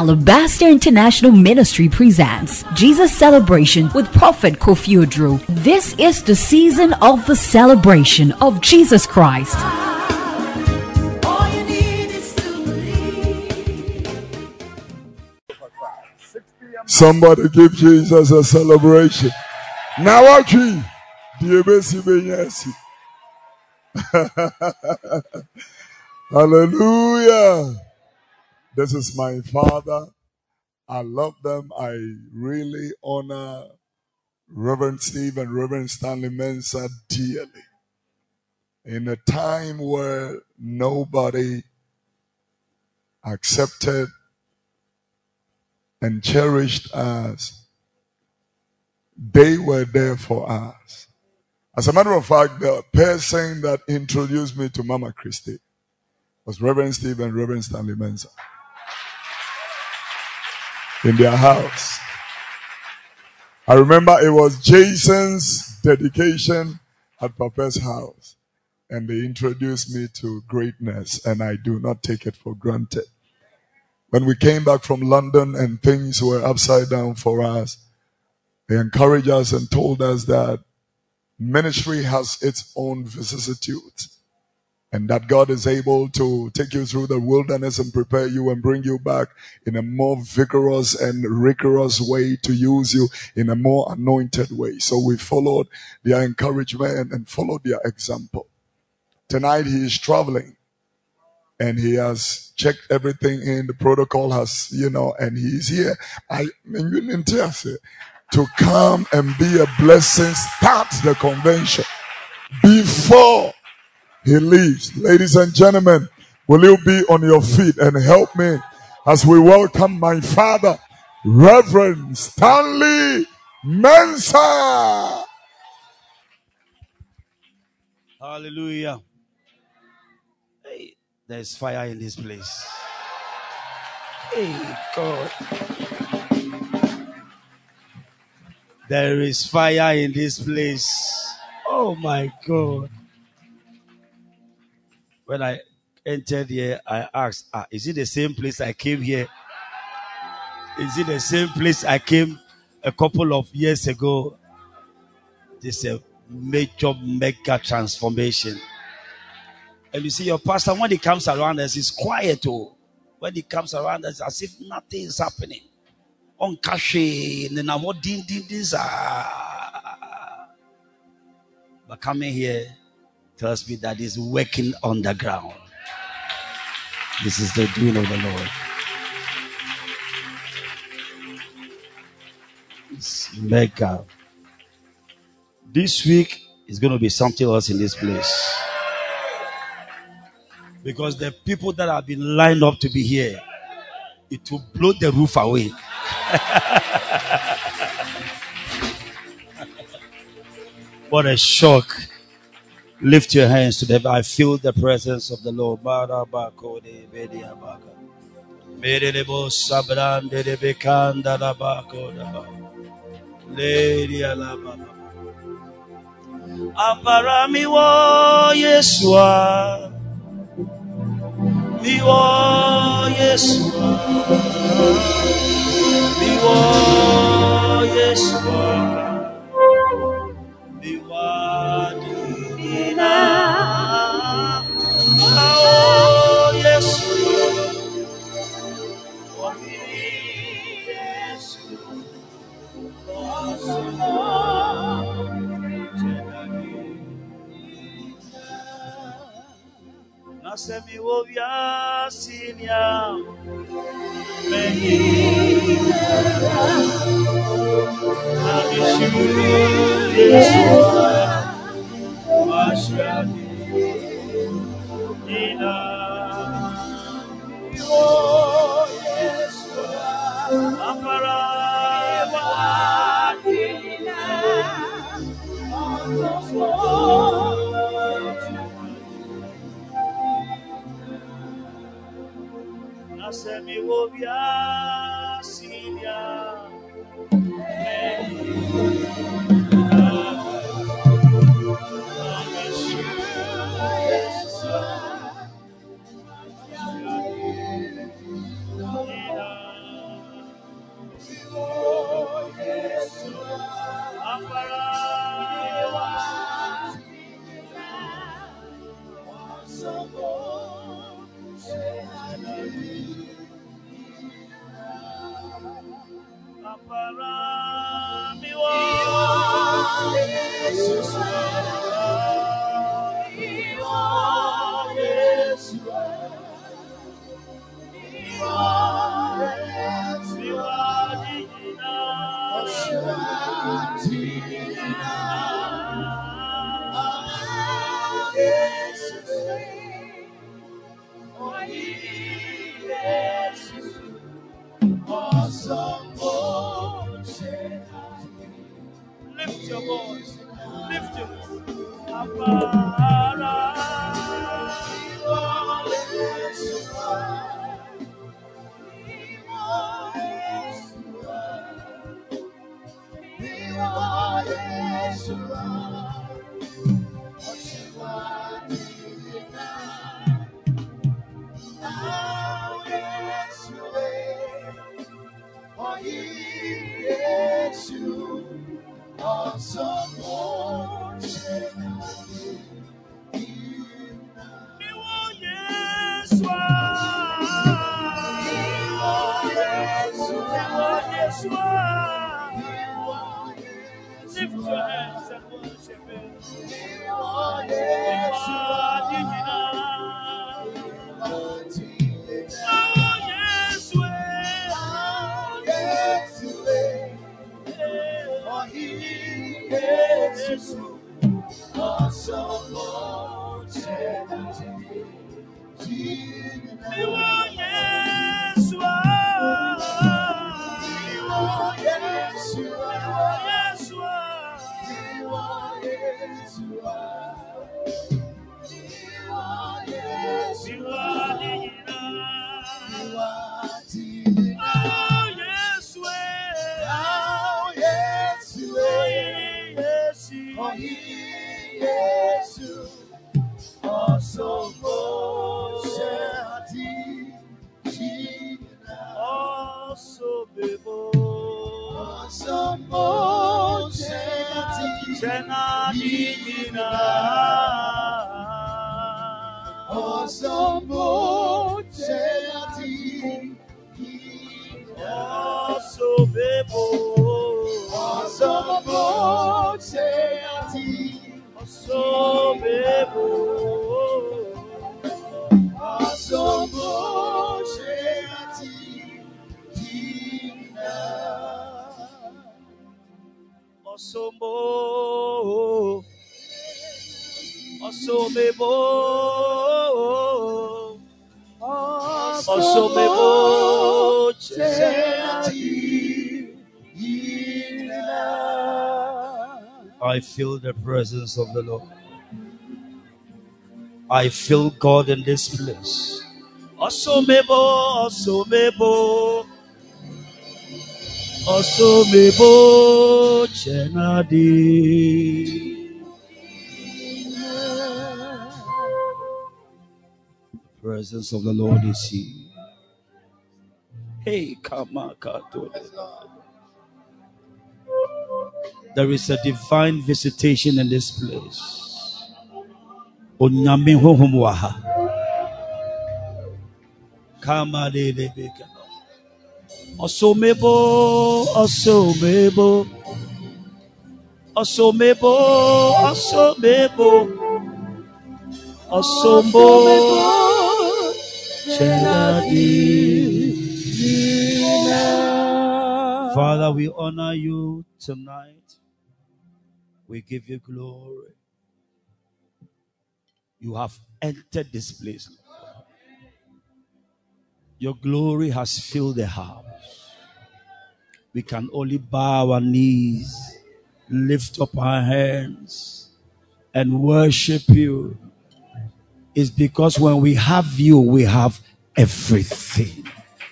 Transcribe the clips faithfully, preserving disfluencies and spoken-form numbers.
Alabaster International Ministry presents Jesus Celebration with Prophet Kofi Odro. This is the season of the celebration of Jesus Christ. Somebody give Jesus a celebration. Now, actually, hallelujah. This is my father. I love them. I really honor Reverend Steve and Reverend Stanley Mensah dearly. In a time where nobody accepted and cherished us, they were there for us. As a matter of fact, the person that introduced me to Mama Christie was Reverend Steve and Reverend Stanley Mensah in their house. I remember it was Jason's dedication at Papa's house, and they introduced me to greatness, and I do not take it for granted. When we came back from London and things were upside down for us, they encouraged us and told us that ministry has its own vicissitudes, and that God is able to take you through the wilderness and prepare you and bring you back in a more vigorous and rigorous way to use you in a more anointed way. So we followed their encouragement and followed their example. Tonight he is traveling and he has checked everything in. The protocol has, you know, and he is here. I mean, you didn't tell us to come and be a blessing, start the convention before he leaves. Ladies and gentlemen, will you be on your feet and help me as we welcome my father, Reverend Stanley Mensah. Hallelujah. Hey, there's fire in this place. Hey, God. There is fire in this place. Oh, my God. When I entered here, I asked, ah, is it the same place I came here? Is it the same place I came a couple of years ago? This is a major, mega transformation. And you see, your pastor, when he comes around us, he's quiet. Oh. When he comes around us, as if nothing is happening. On cache, but coming here tells me that he's working on the ground. This is the doing of the Lord. It's mega. This week is going to be something else in this place. Because the people that have been lined up to be here, it will blow the roof away. What a shock. Lift your hands to the I feel the presence of the Lord. Aparami wo Yeshua, mi wo Yeshua, mi wo Yeshua, mi wa dina, oh Yeshua, oh Yeshua. Nasemi wo vya sinia meni na mishu Yeshua washani ina wo Yeshua apara wadina Nasemi wo vya sinia Lift your voice. Lift your voice. Lift your hands and worship Him. Osombo, Osomebo, Osomebo, I feel the presence of the Lord. I feel God in this place. Osomebo, Osomebo, Osomebo, Chenadi. The presence of the Lord is here. Hey, Kamakato. There is a divine visitation in this place. Onyame honhom wa ha. Kama de de beka. Osomebo, Osomebo, Osomebo, Osomebo, Osombo, Chenadi. Father, we honor you tonight. We give you glory. You have entered this place. Your glory has filled the house. We can only bow our knees, lift up our hands, and worship you. It's because when we have you, we have everything.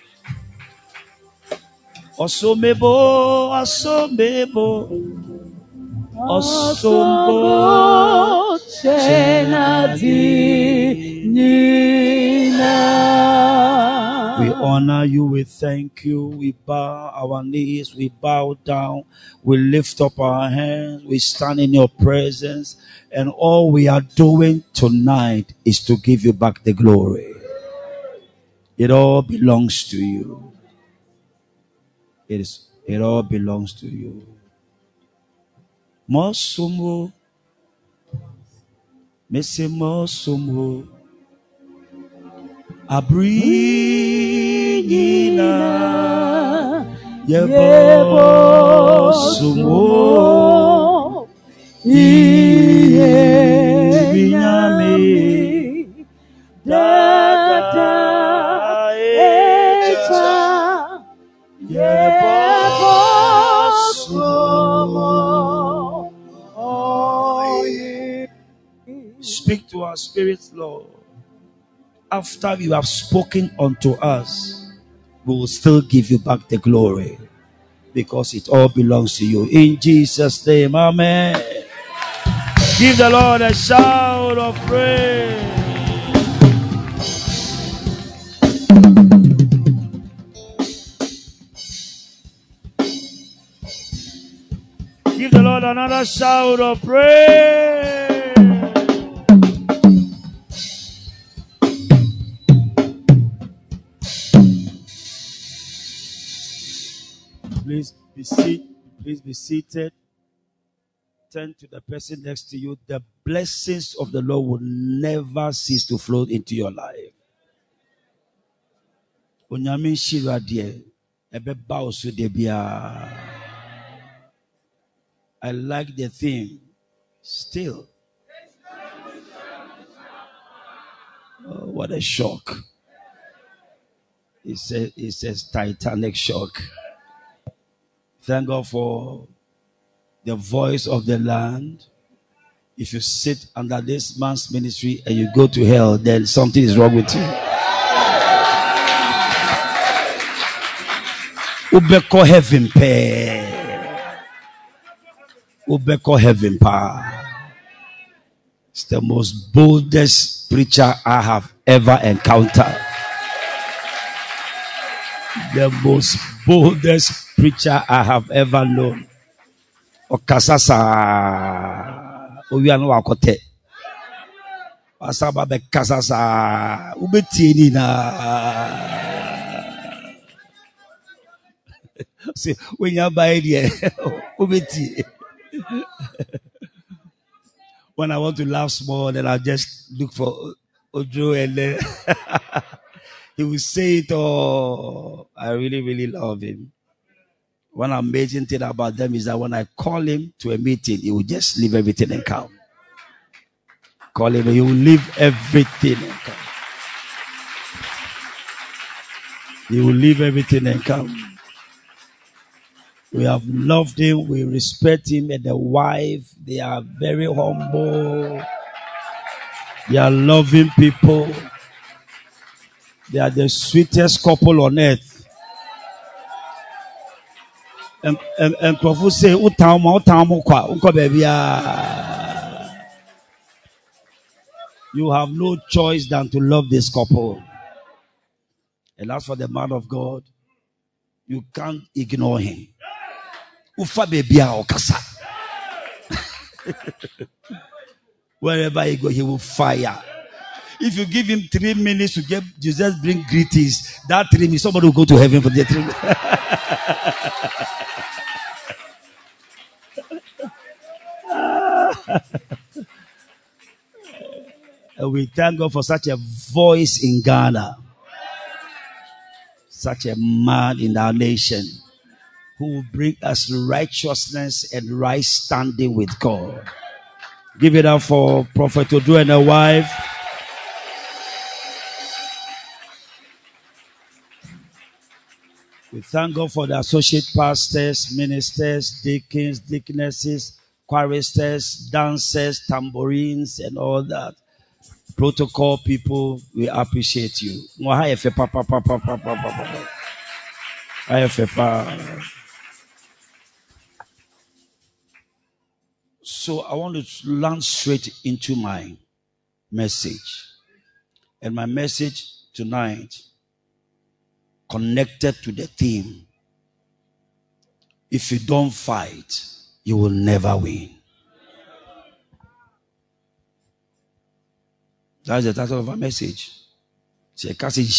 Osomebo, Osomebo, Osombo, Chenadi, Nina. We honor you, we thank you, we bow our knees, we bow down, we lift up our hands, we stand in your presence, and all we are doing tonight is to give you back the glory. It all belongs to you. It is. It all belongs to you. Mosumo, Missy Mosumo, Abri nyina yebo sumo iye binyami dada echa yebo sumo. Speak to our spirits, Lord. After you have spoken unto us, we will still give you back the glory, because it all belongs to you. In Jesus' name, amen. Give the Lord a shout of praise. Give the Lord another shout of praise. Please be seated. Please be seated. Turn to the person next to you. The blessings of the Lord will never cease to flow into your life. I like the theme. Still. Oh, what a shock. It says, it says Titanic shock. Thank God for the voice of the land. If you sit under this man's ministry and you go to hell, then something is wrong with you. Ubeko heaven pa. Ubeko heaven pa. It's the most boldest preacher I have ever encountered. The most boldest preacher I have ever known. Okasasa owiano wakote. Asaba be kasasa ubetieni na. See, when you buy it, ubeti. When I want to laugh small, then I just look for Ojo and then he will say it all. I really, really love him. One amazing thing about them is that when I call him to a meeting, he will just leave everything and come. Call him and he will leave everything and come. He will leave everything and come. We have loved him, we respect him, and the wife, they are very humble. They are loving people. They are the sweetest couple on earth. And and and Profu say, "Utama, utama kwa, unko baby." You have no choice than to love this couple. And as for the man of God, you can't ignore him. Ufa baby okasa. Wherever he go, he will fire. If you give him three minutes to get to just bring greetings, that three minutes, somebody will go to heaven for the three minutes. And we thank God for such a voice in Ghana, such a man in our nation who will bring us righteousness and right standing with God. Give it up for Prophet Odu and a wife. We thank God for the associate pastors, ministers, deacons, deaconesses, choristers, dancers, tambourines, and all that. Protocol people, we appreciate you. So I want to launch straight into my message. And my message tonight connected to the theme. If you don't fight, you will never win. That's the title of our message. It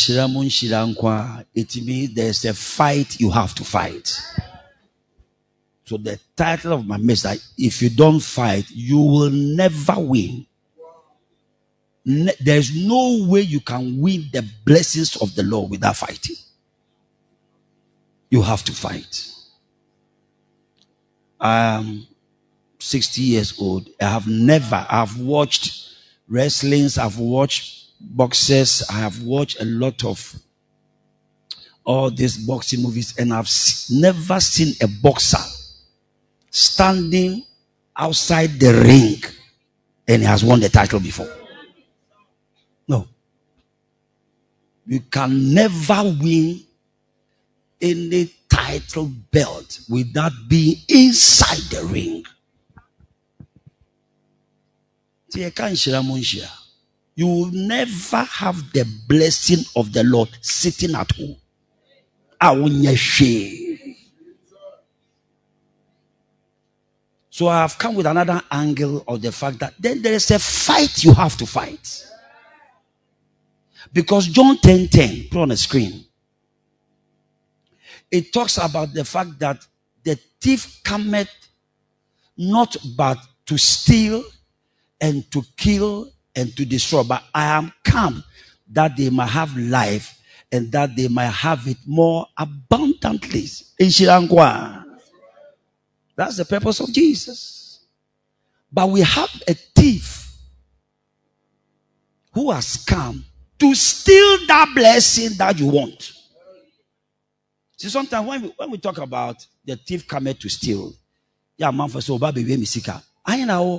means there's a fight you have to fight. So the title of my message, if you don't fight, you will never win. Ne- there's no way you can win the blessings of the Lord without fighting. you have to fight. I am sixty years old. I have never, I've watched wrestlings, I've watched boxers, I have watched a lot of all these boxing movies, and I've never seen a boxer standing outside the ring and he has won the title before. No. You can never win any title belt without being inside the ring. You will never have the blessing of the Lord sitting at home. So I have come with another angle of the fact that then there is a fight you have to fight. Because John ten ten, put on the screen, it talks about the fact that the thief cometh not but to steal and to kill and to destroy, but I am come that they might have life and that they might have it more abundantly. That's the purpose of Jesus. But we have a thief who has come to steal that blessing that you want. See, sometimes when we, when we talk about the thief coming to steal, yeah, man for so baby we misika. I know.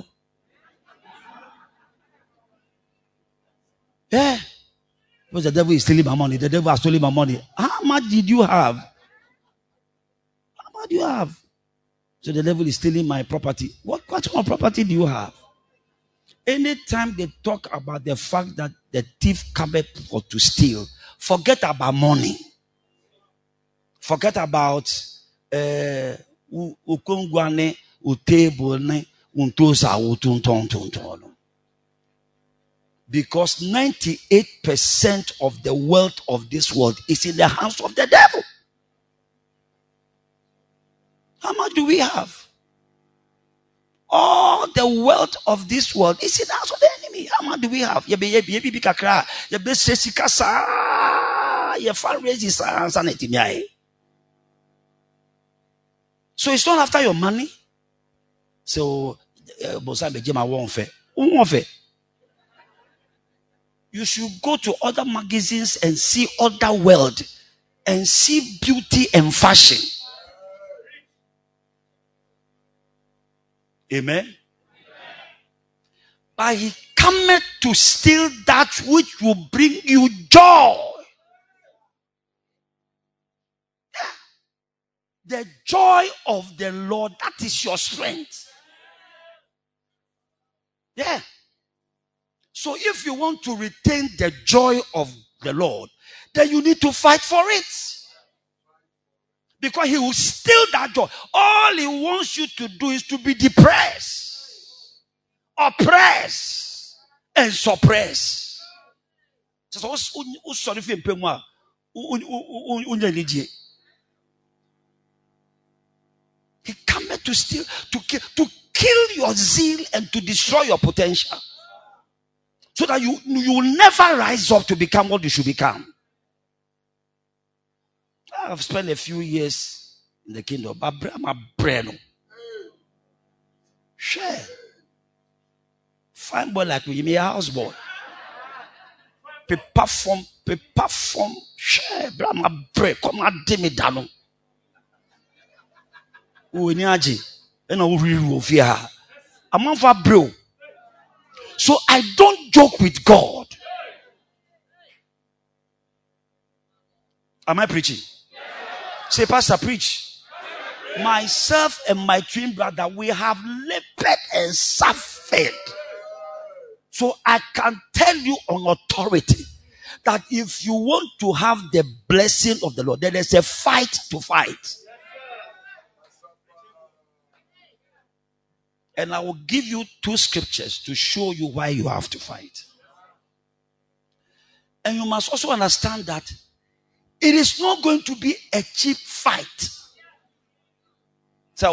Yeah. Because the devil is stealing my money. The devil has stolen my money. How much did you have? How much do you have? So the devil is stealing my property. What, what kind of property do you have? Anytime they talk about the fact that the thief cometh for to steal, forget about money. Forget about uh ukongwane utable ne untosa utuntontonton. Because ninety-eight percent of the wealth of this world is in the hands of the devil. How much do we have? All the wealth of this world is in the hands of the enemy. How much do we have? You be you be you be kakra. You be sesika sa. You fundraise sa sanetimiai. So it's not after your money. So, bosa be jema won fe. Won fe. You should go to other magazines and see other world and see beauty and fashion. Amen. But he cometh to steal that which will bring you joy. The joy of the Lord, that is your strength. Yeah. So if you want to retain the joy of the Lord, then you need to fight for it. Because he will steal that joy. All he wants you to do is to be depressed, oppressed, and suppressed. He cometh to steal, to kill, to kill your zeal and to destroy your potential. So that you, you will never rise up to become what you should become. I've spent a few years in the kingdom. I'm a brain. Share. Fine boy like me, me a house boy. Pe perform, pe perform. Share. I'm a brain. Come on, dim me down. Oh, ni aji. Ena uri rufia. I'm a bro. So I don't joke with God. Am I preaching? Say, Pastor, preach. Myself and my twin brother, we have labored and suffered. So I can tell you on authority that if you want to have the blessing of the Lord, there is a fight to fight. And I will give you two scriptures to show you why you have to fight. And you must also understand that it is not going to be a cheap fight. So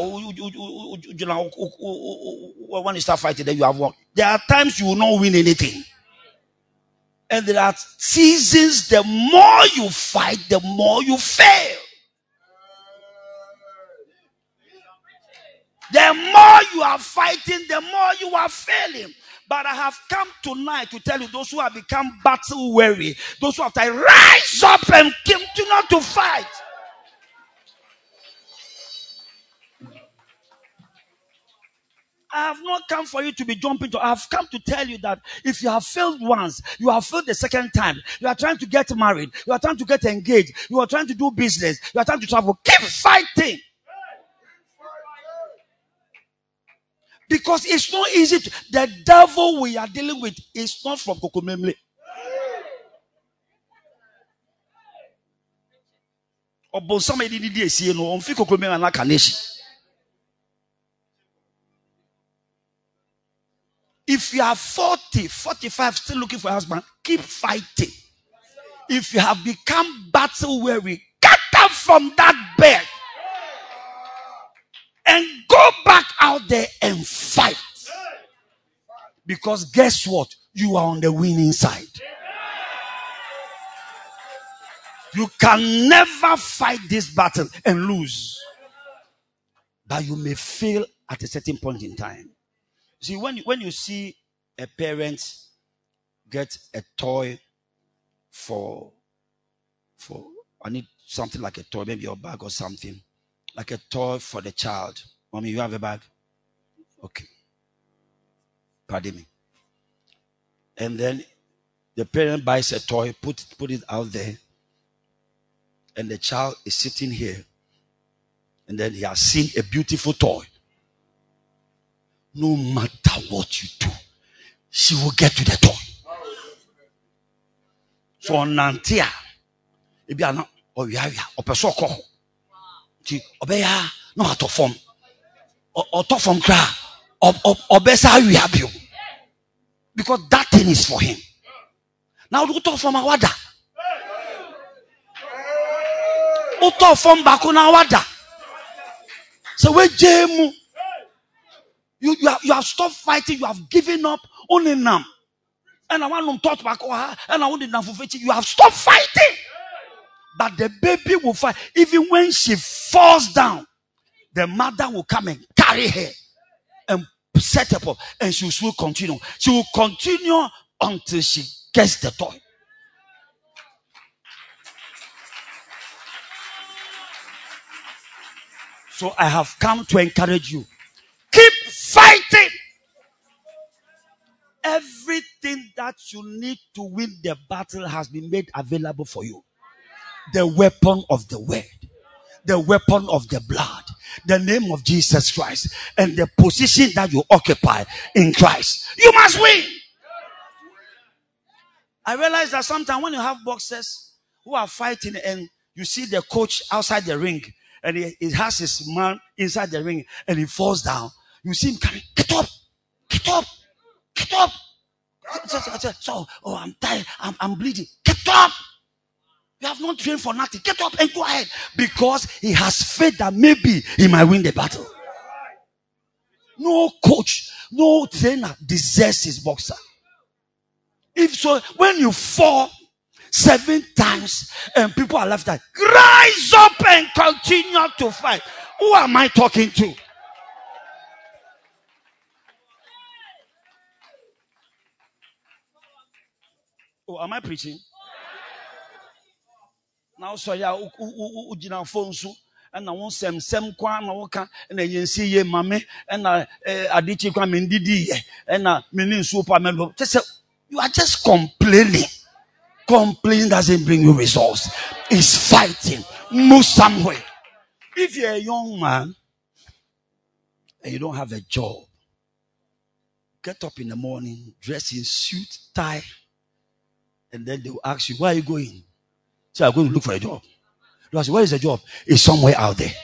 when you start fighting, then you have won. There are times you will not win anything. And there are seasons, the more you fight, the more you fail. The more you are fighting, the more you are failing. But I have come tonight to tell you, those who have become battle weary, those who have to rise up and continue to fight. I have not come for you to be jumping to. I have come to tell you that if you have failed once, you have failed the second time. You are trying to get married. You are trying to get engaged. You are trying to do business. You are trying to travel. Keep fighting. Because it's not easy. To, the devil we are dealing with is not from Kokomemle. Or somebody did see no on Kokomemle and Kaneshi. If you are forty, forty-five, still looking for a husband, keep fighting. If you have become battle weary, get up from that bed and go back out there and fight. Because guess what? You are on the winning side. You can never fight this battle and lose. But you may fail at a certain point in time. See, when you, when you see a parent get a toy for, for, I need something like a toy, maybe a bag or something, like a toy for the child. Mommy, you have a bag? Okay. Pardon me. And then the parent buys a toy, put, put it out there, and the child is sitting here, and then he has seen a beautiful toy. No matter what you do, she will get to the toy. So on Nantia, if you are not, or you are, or Pesoko, Obeya, no out of form, or top from cry, or Bessa, you have you. Because that thing is for him. Now, do talk from Awada. Do talk from Bakuna Awada. So, where Jemu? You, you, have, you have stopped fighting. You have given up. Only now. And I want to talk about and I want to you have stopped fighting. But the baby will fight. Even when she falls down, the mother will come and carry her and set her up. And she will still continue. She will continue until she gets the toy. So I have come to encourage you. Keep fighting. Everything that you need to win the battle has been made available for you. The weapon of the word, the weapon of the blood, the name of Jesus Christ, and the position that you occupy in Christ. You must win. I realize that sometimes when you have boxers who are fighting and you see the coach outside the ring and he, he has his man inside the ring and he falls down, you see him coming, get up, get up, get up. So, so, so oh, I'm tired, I'm, I'm bleeding. Get up. You have not trained for nothing. Get up and go ahead. Because he has faith that maybe he might win the battle. No coach, no trainer deserves his boxer. If so, when you fall seven times and people are left out, rise up and continue to fight. Who am I talking to? Oh, am I preaching? Now, so ya ujina phone so and I want some sem kwa na woka and I yensi ye mame and I adichi kwa mendidi and I meaning super member. You are just complaining. Complaining doesn't bring you results. It's fighting. Move somewhere. If you're a young man and you don't have a job, get up in the morning, dress in suit, tie, and then they will ask you, where are you going? So I'm going to look for a job. You ask, where is the job? It's somewhere out there.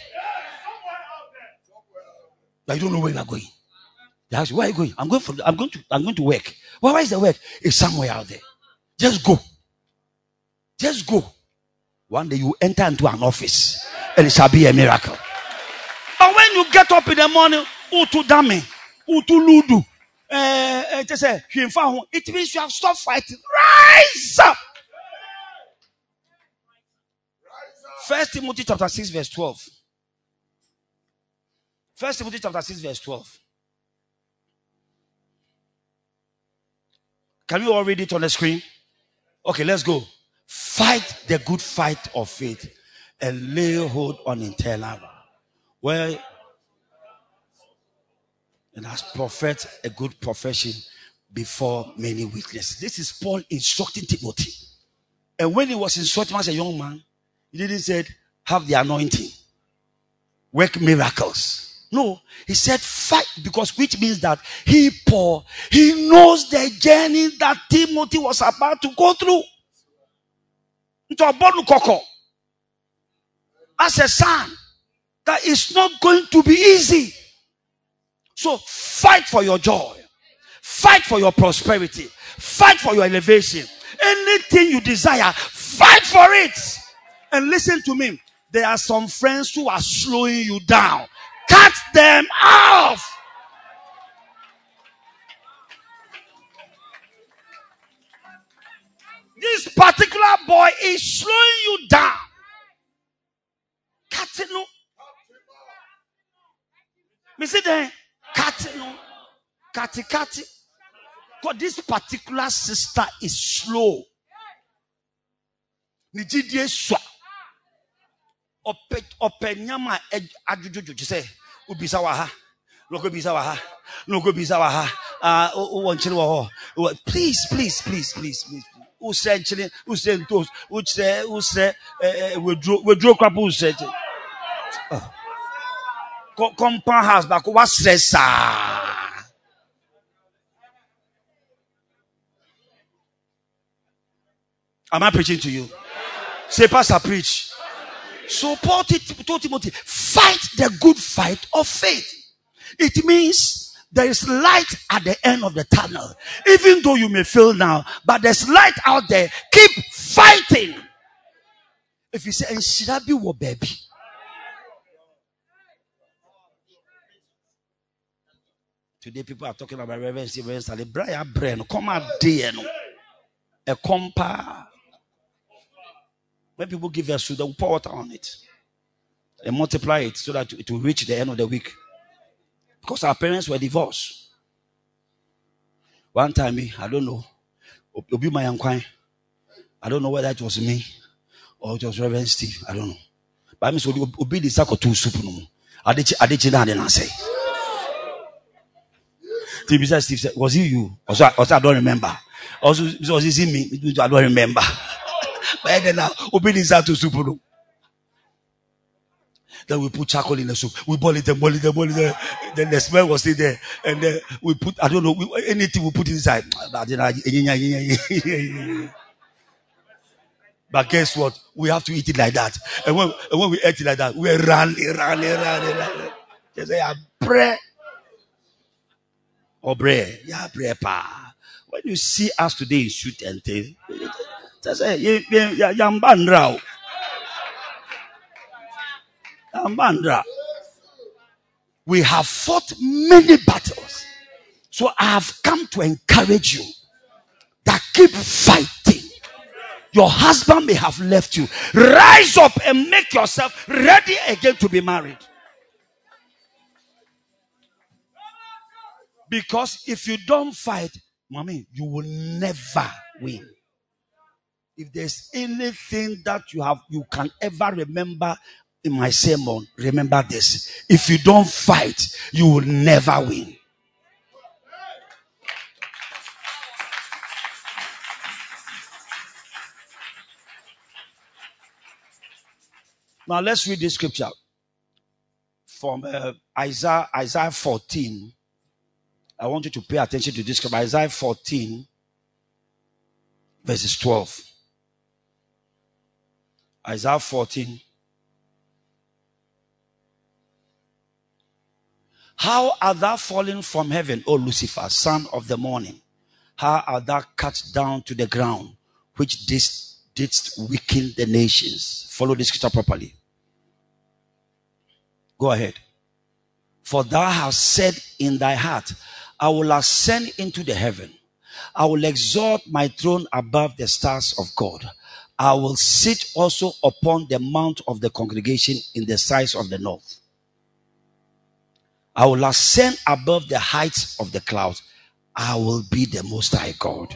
But you don't know where you are going. They ask you, where are you going? I'm going for I'm going to I'm going to work. Well, where is the work? It's somewhere out there. Just go. Just go. One day you enter into an office and it shall be a miracle. But when you get up in the morning, utu dame, utu ludu, it means you have stopped fighting. Rise up. First Timothy chapter six verse twelve. First Timothy chapter six, verse twelve. Can we all read it on the screen? Okay, let's go. Fight the good fight of faith and lay hold on eternal. Well, and has professed a good profession before many witnesses. This is Paul instructing Timothy. And when he was instructing as a young man, he didn't say, have the anointing, work miracles. No, he said fight, because which means that he, Paul, he knows the journey that Timothy was about to go through. Into a bottle cocoa. As a son, that is not going to be easy. So fight for your joy. Fight for your prosperity. Fight for your elevation. Anything you desire, fight for it. And listen to me. There are some friends who are slowing you down. Cut them off. This particular boy is slowing you down. Cut it, no. Me see there. Cut it, no. Cut it, cut it. Because this particular sister is slow. Nijidie swa. Ope ope nyama ajujuju. You say, ubisa waha. Loko bisa waha. Loko bisa waha. Ah, o wanchiri waho. Please, please, please, please, please. Who said chili? Who said toast? Who said? Who said? We draw. We draw crap. Who said? Compound house back. What stress? Am I preaching to you? Say, Pastor, preach. So Paul told Timothy, fight the good fight of faith. It means there is light at the end of the tunnel. Even though you may fail now, but there's light out there. Keep fighting. If you say, and should I be what baby? Today people are talking about Reverend Stephen Stanley. Brian Brain, come out there. A compa. When people give us food, they will pour water on it and multiply it so that it will reach the end of the week. Because our parents were divorced. One time, I don't know, Obi my uncle, I don't know whether it was me or it was Reverend Steve. I don't know. But I mean, Obi the sack or two soup. I did I did and say. Steve said, was it you? Also, also I don't remember. Also, was it me? I don't remember. But then now, obedience to soup. Then we put charcoal in the soup. We boil it and boil it and boil it. Then the smell was still there. And then we put, I don't know, we, anything we put inside. But guess what? We have to eat it like that. And when, and when we eat it like that, we run, run, run, run. They say, I pray. Or pray. Yeah, pray, pa. When you see us today in suit and tail, just say, Yambandra. Yambandra. We have fought many battles. So I have come to encourage you that keep fighting. Your husband may have left you. Rise up and make yourself ready again to be married. Because if you don't fight, mommy, you will never win. If there's anything that you have, you can ever remember in my sermon, remember this. If you don't fight, you will never win. Now let's read this scripture from uh, Isaiah, Isaiah fourteen. I want you to pay attention to this scripture. Isaiah fourteen, verses twelve. Isaiah fourteen. How art thou fallen from heaven, O Lucifer, son of the morning? How art thou cut down to the ground, which didst, didst weaken the nations? Follow the scripture properly. Go ahead. For thou hast said in thy heart, I will ascend into the heaven. I will exalt my throne above the stars of God. I will sit also upon the mount of the congregation in the sides of the north. I will ascend above the heights of the clouds. I will be the Most High God.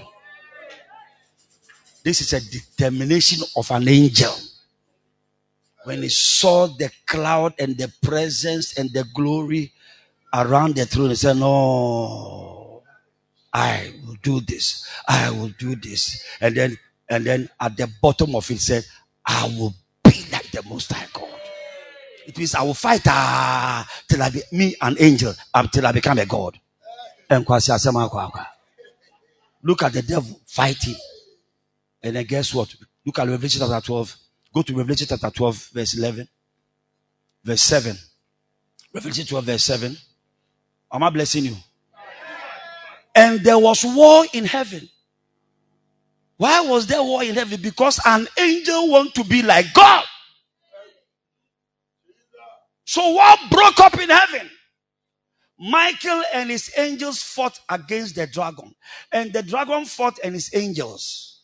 This is a determination of an angel. When he saw the cloud and the presence and the glory around the throne, he said, no, I will do this. I will do this. And then, and then at the bottom of it said, I will be like the Most High God. It means I will fight uh, till I be me an angel, um, till I become a God. And look at the devil fighting. And then guess what? Look at Revelation chapter twelve. Go to Revelation chapter twelve, verse eleven. Verse seven. Revelation twelve, verse seven. Am I blessing you? And there was war in heaven. Why was there war in heaven? Because an angel wants to be like God. So war broke up in heaven. Michael and his angels fought against the dragon. And the dragon fought and his angels.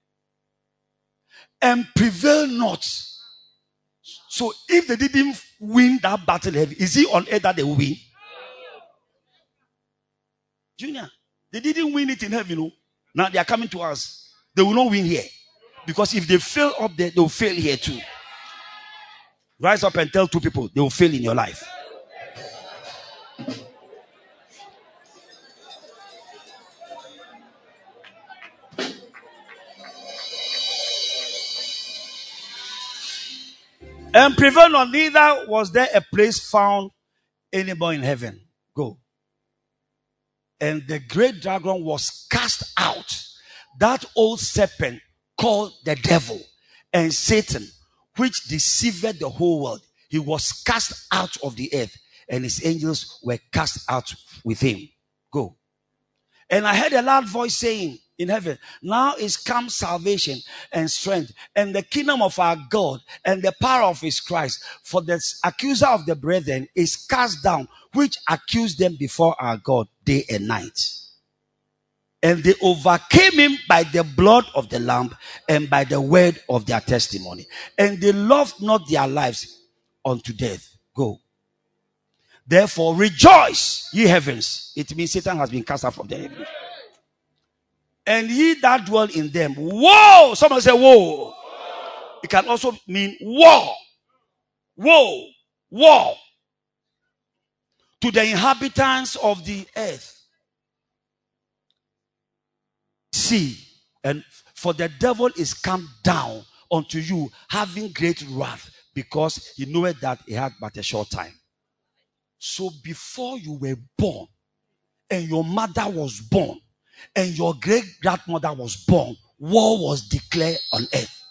And prevailed not. So if they didn't win that battle, is it on earth that they will win? Junior, they didn't win it in heaven. No? Now they are coming to us. They will not win here. Because if they fail up there, they will fail here too. Rise up and tell two people, they will fail in your life. And prevail not, neither was there a place found anymore in heaven. Go. And the great dragon was cast out, that old serpent called the devil and Satan, which deceived the whole world. He was cast out of the earth, and his angels were cast out with him. Go. And I heard a loud voice saying in heaven, now is come salvation and strength and the kingdom of our God and the power of his Christ. For the accuser of the brethren is cast down, which accused them before our God day and night. And they overcame him by the blood of the Lamb and by the word of their testimony. And they loved not their lives unto death. Go. Therefore rejoice, ye heavens. It means Satan has been cast out from the heavens. And ye that dwell in them. Woe! Someone say woe. Woe. It can also mean war. Woe. War. To the inhabitants of the earth. See, and for the devil is come down unto you, having great wrath, because he knoweth that he had but a short time. So before you were born, and your mother was born, and your great grandmother was born, war was declared on earth.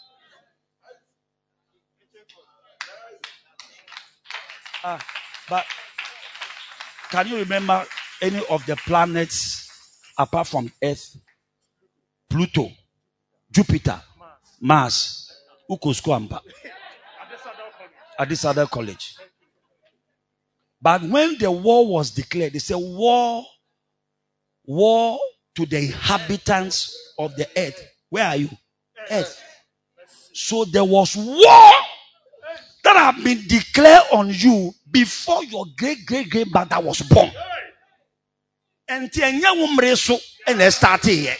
Uh, but can you remember any of the planets apart from Earth? Pluto, Jupiter, Mars, Ukoskwamba, at this other college. But when the war was declared, they said war, war to the inhabitants of the earth. Where are you? Earth. So there was war that had been declared on you before your great great great mother was born. And and started here.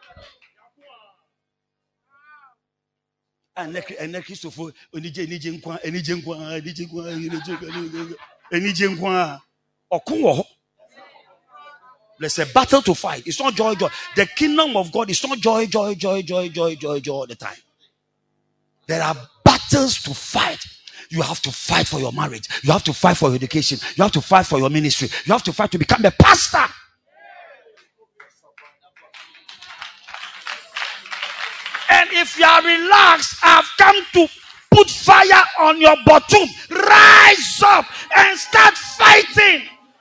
And and Christopher, enije enije nkwa enije nkwa enije nkwa enije nkwa okun. There's a battle to fight. It's not joy, joy. The kingdom of God is not joy, joy, joy, joy, joy, joy, joy all the time. There are battles to fight. You have to fight for your marriage. You have to fight for your education. You have to fight for your ministry. You have to fight to become a pastor. And if you are relaxed, I've come to put fire on your bottom. Rise up and start fighting.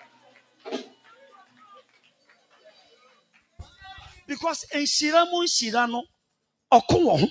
Because in Shiramu Shirano, Okuwo.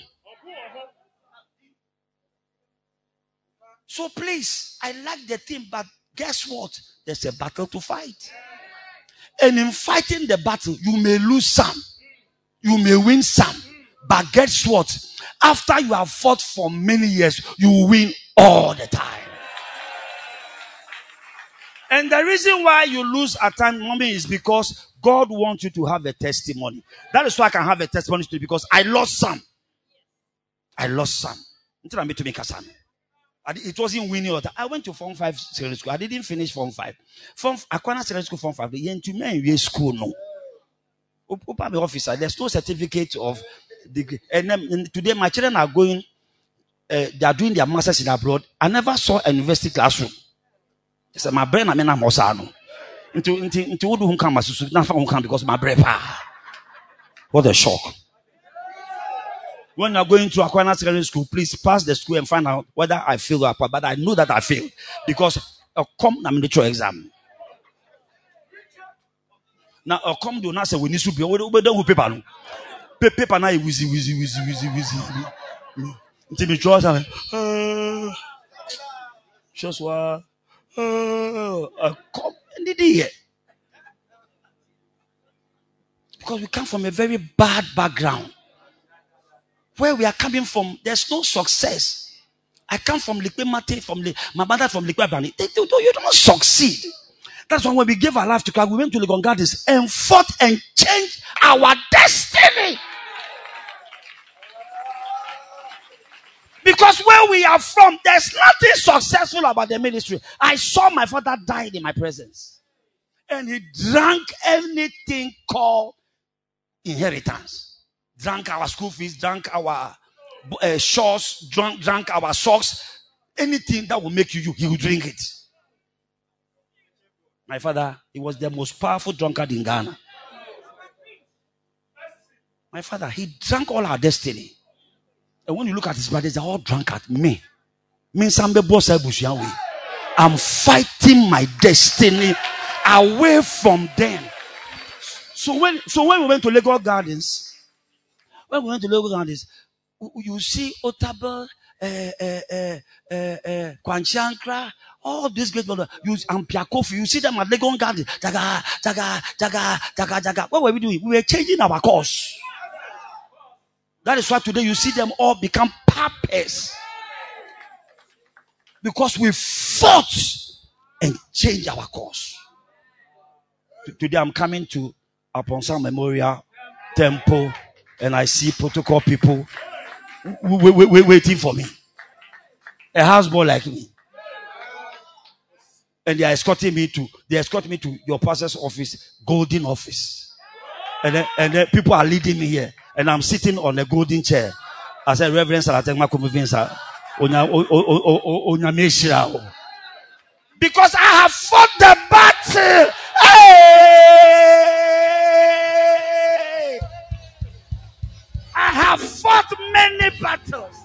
So please, I like the thing, but guess what? There's a battle to fight. And in fighting the battle, you may lose some. You may win some. But guess what? After you have fought for many years, you will win all the time. And the reason why you lose at time, mommy, is because God wants you to have a testimony. That is why I can have a testimony to you, because I lost some. I lost some. Until I made to make a son. It wasn't winning order. I went to Form five secondary school. I didn't finish Form five. Form Aquana secondary school, Form five. The young to me school no. Open the officer. There's no certificate of degree. And then today my children are going. Uh, they are doing their masters in abroad. I never saw a university classroom. So my brain, I mean, I'm also into into into what do you come as not come because my brain. What a shock! When you're going to Aquana Secondary School, please pass the school and find out whether I failed or not. But I know that I failed because I come na military exam. Now I come do not say we need to be. We don't paper no. Paper na wheezy wheezy wheezy wheezy wheezy. Until the choice, uh, just what, uh, come and did it. Because we come from a very bad background. Where we are coming from, there's no success. I come from Likwe Mate, from the, my mother from Likwe Bani. They, they, you don't succeed. That's why when we gave our life to God, we went to Legon Gardens and fought and changed our destiny. Because where we are from, there's nothing successful about the ministry. I saw my father died in my presence. And he drank anything called inheritance. Drank our school fees, drank our uh, shorts, drank, drank our socks. Anything that will make you you, he will drink it. My father, he was the most powerful drunkard in Ghana. My father, he drank all our destiny. And when you look at his brothers, they're all drunk at me. I'm fighting my destiny away from them. So when so when we went to Lagos Gardens, when we went to Lagos Gardens, you see Otabil, uh, uh, uh, uh, uh, Kwanshankra, all these great brothers, you and Piakofi, you see them at Lagos Gardens. Jaga, jaga, jaga, jaga, jaga. What were we doing? We were changing our course. That is why today you see them all become papas. Because we fought and changed our course. Today I'm coming to Aponsan Memorial Temple and I see protocol people wait, wait, wait, waiting for me. A houseboy like me. And they are escorting me to, they escort me to your pastor's office, golden office. And then, and then people are leading me here. And I'm sitting on a golden chair. I said, Reverend Salategma Kumivinsa. Because I have fought the battle. Hey! I have fought many battles.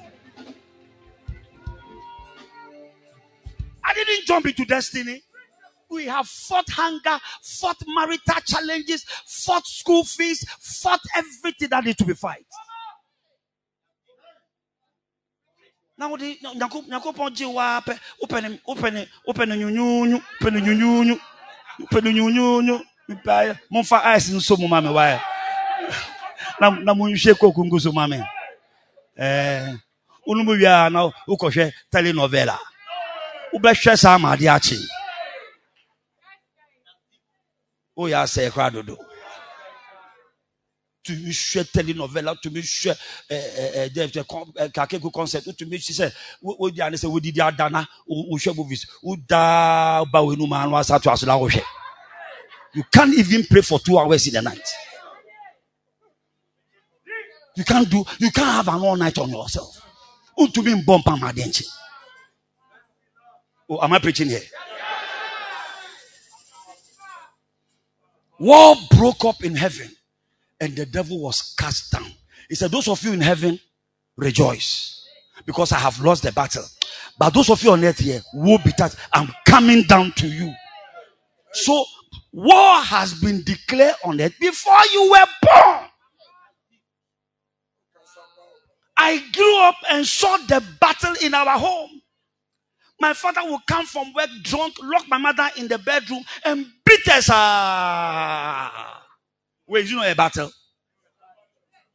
I didn't jump into destiny. We have fought hunger, fought marital challenges, fought school fees, fought everything that needs to be fight. Now the nyako nyako ponji wa pe open open open nyunyunyu open nyunyunyu open nyunyunyu pa mo fa ice nso mo mame wa na na mo nhwe koku nguso mame eh unu mo wia na ukohwe telenovela ubehwe sa amade achi o ya se kwa dodo to me share telenovela to me share eh eh the kakeko concept to me she say we dey say we did adana we share movies we da ba we no man wa sa to aso la wo hwe. You can't even pray for two hours in the night. You can't do you can't have an all night on yourself. To be bomb pamadenchi. Oh, am I preaching here? War broke up in heaven. And the devil was cast down. He said, those of you in heaven, rejoice. Because I have lost the battle. But those of you on earth here, woe betide, I'm coming down to you. So, war has been declared on earth before you were born. I grew up and saw the battle in our home. My father would come from work drunk, lock my mother in the bedroom, and beat us. Wait, you know a battle?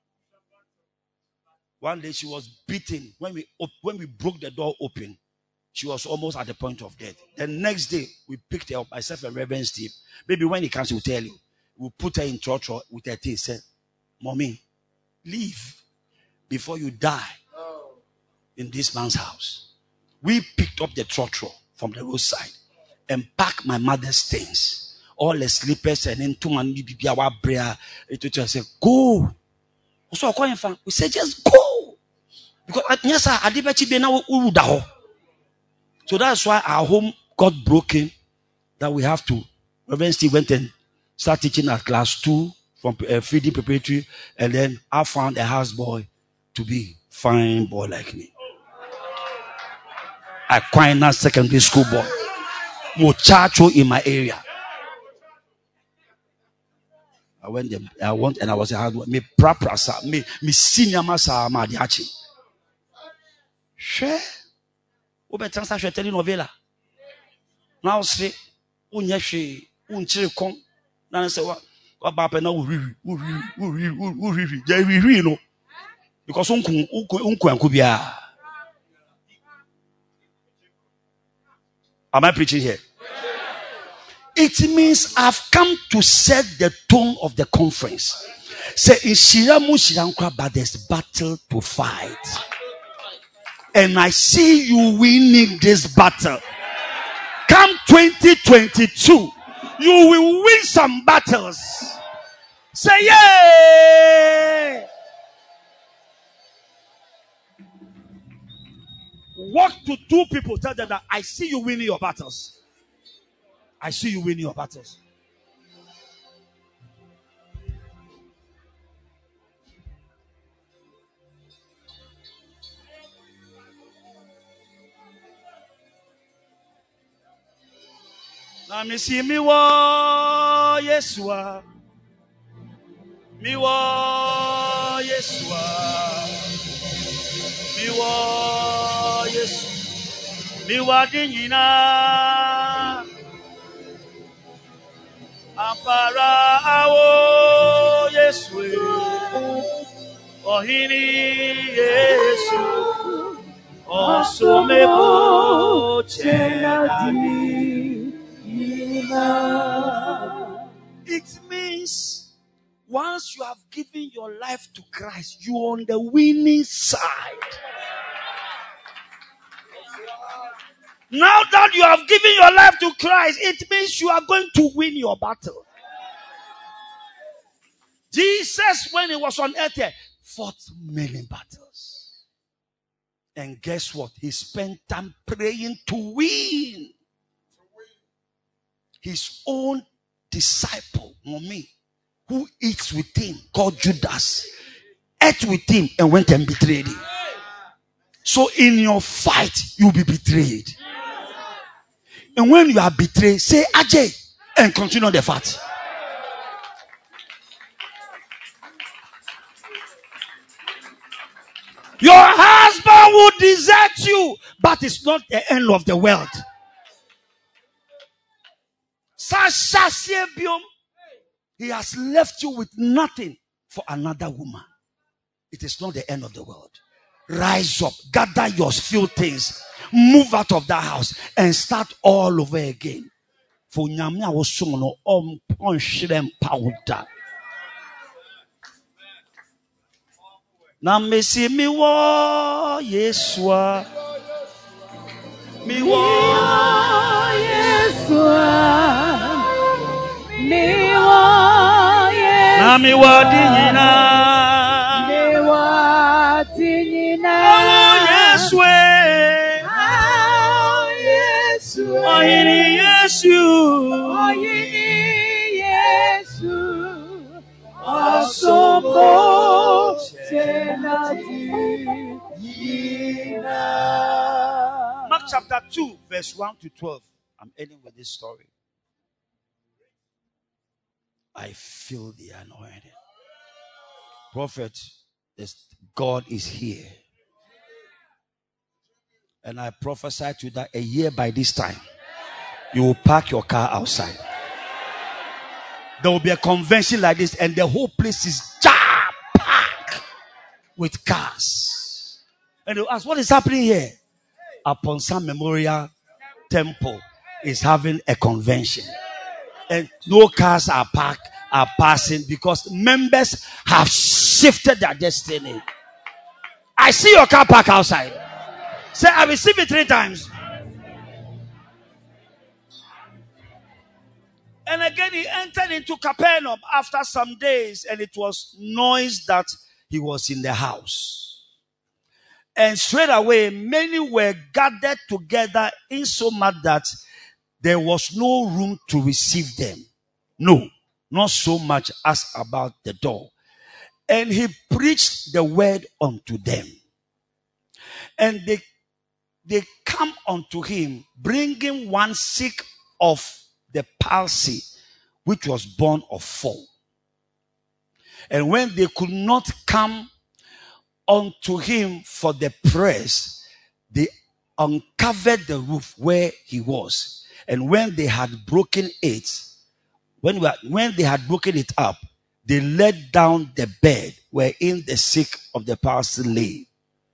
One day she was beaten. When we when we broke the door open, She was almost at the point of death. The next day, we picked her up, myself and Reverend Steve. Maybe when he comes, he will tell you. We'll put her in trotro with her teeth. Said, Mommy, leave before you die in this man's house. We picked up the trotro from the roadside and packed my mother's things. All the slippers and into my bria. I said, go. So I call him. We said, just go. Because yes, I did bet you now. So that's why our home got broken. That we have to. Reverend Steve went and started teaching at class two from uh, feeding preparatory, and then I found a houseboy to be fine boy like me. A Quina secondary school boy, muchacho in my area. I went there. I went and I was a hard one. Me praprasa, me me senior masa madiachi. She. Obe transa she telenovela. Now say, unye she, unchire kon. Na say what? What ba pe na uri uri uri uri uri. Je uri no. Because unku unku unku anku bia. Am I preaching here? It means I've come to set the tone of the conference. Say in Shiramu Shirankwa, but there's battle to fight. And I see you winning this battle. Come twenty twenty-two, you will win some battles. Say yay! Walk to two people, tell them that I see you winning your battles. I see you winning your battles. Now me see me wa Yesua. Me wa Yesua. Me wa Yesu. Me wa dinyina. Ampara awo Yesu. Ohini Yesu. Osomebo chenadi. It means once you have given your life to Christ, you're on the winning side. Now that you have given your life to Christ, it means you are going to win your battle. Jesus, when he was on earth, fought many battles. And guess what? He spent time praying to win. His own disciple, Mommy, who eats with him, called Judas, ate with him and went and betrayed him. So in your fight, you'll be betrayed. And when you are betrayed, say Ajay and continue the fight. Your husband will desert you, but it's not the end of the world. He has left you with nothing for another woman. It is not the end of the world. Rise up, gather your few things, move out of that house and start all over again. For Nyamia was someone on shrimp powder. Na me si mi wo Yesua. Mi wo Yesua. Mi wo Yesua. Na mi wo dinyina. Mi wo dinyina. Oh Yesua. Oh Yesua. Oh yini Yesu. Oh yini Yesu. Oh sombo. Mark chapter two, verse one to twelve. I'm ending with this story. I feel the anointing. Prophet, this God is here. And I prophesy to you that a year by this time, you will park your car outside. There will be a convention like this, and the whole place is jam-packed with cars. And they'll ask, what is happening here? Aponsa Memorial Temple is having a convention. And no cars are parked, are passing because members have shifted their destiny. I see your car park outside. Say, I received it three times. And again, he entered into Capernaum after some days, and it was noise that he was in the house. And straight away, many were gathered together in so much that there was no room to receive them. No, not so much as about the door. And he preached the word unto them. And they, they come unto him, bringing one sick of the palsy, which was born of four. And when they could not come unto him for the press, they uncovered the roof where he was. And when they had broken it, when, we, when they had broken it up, they let down the bed wherein the sick of the palsy lay.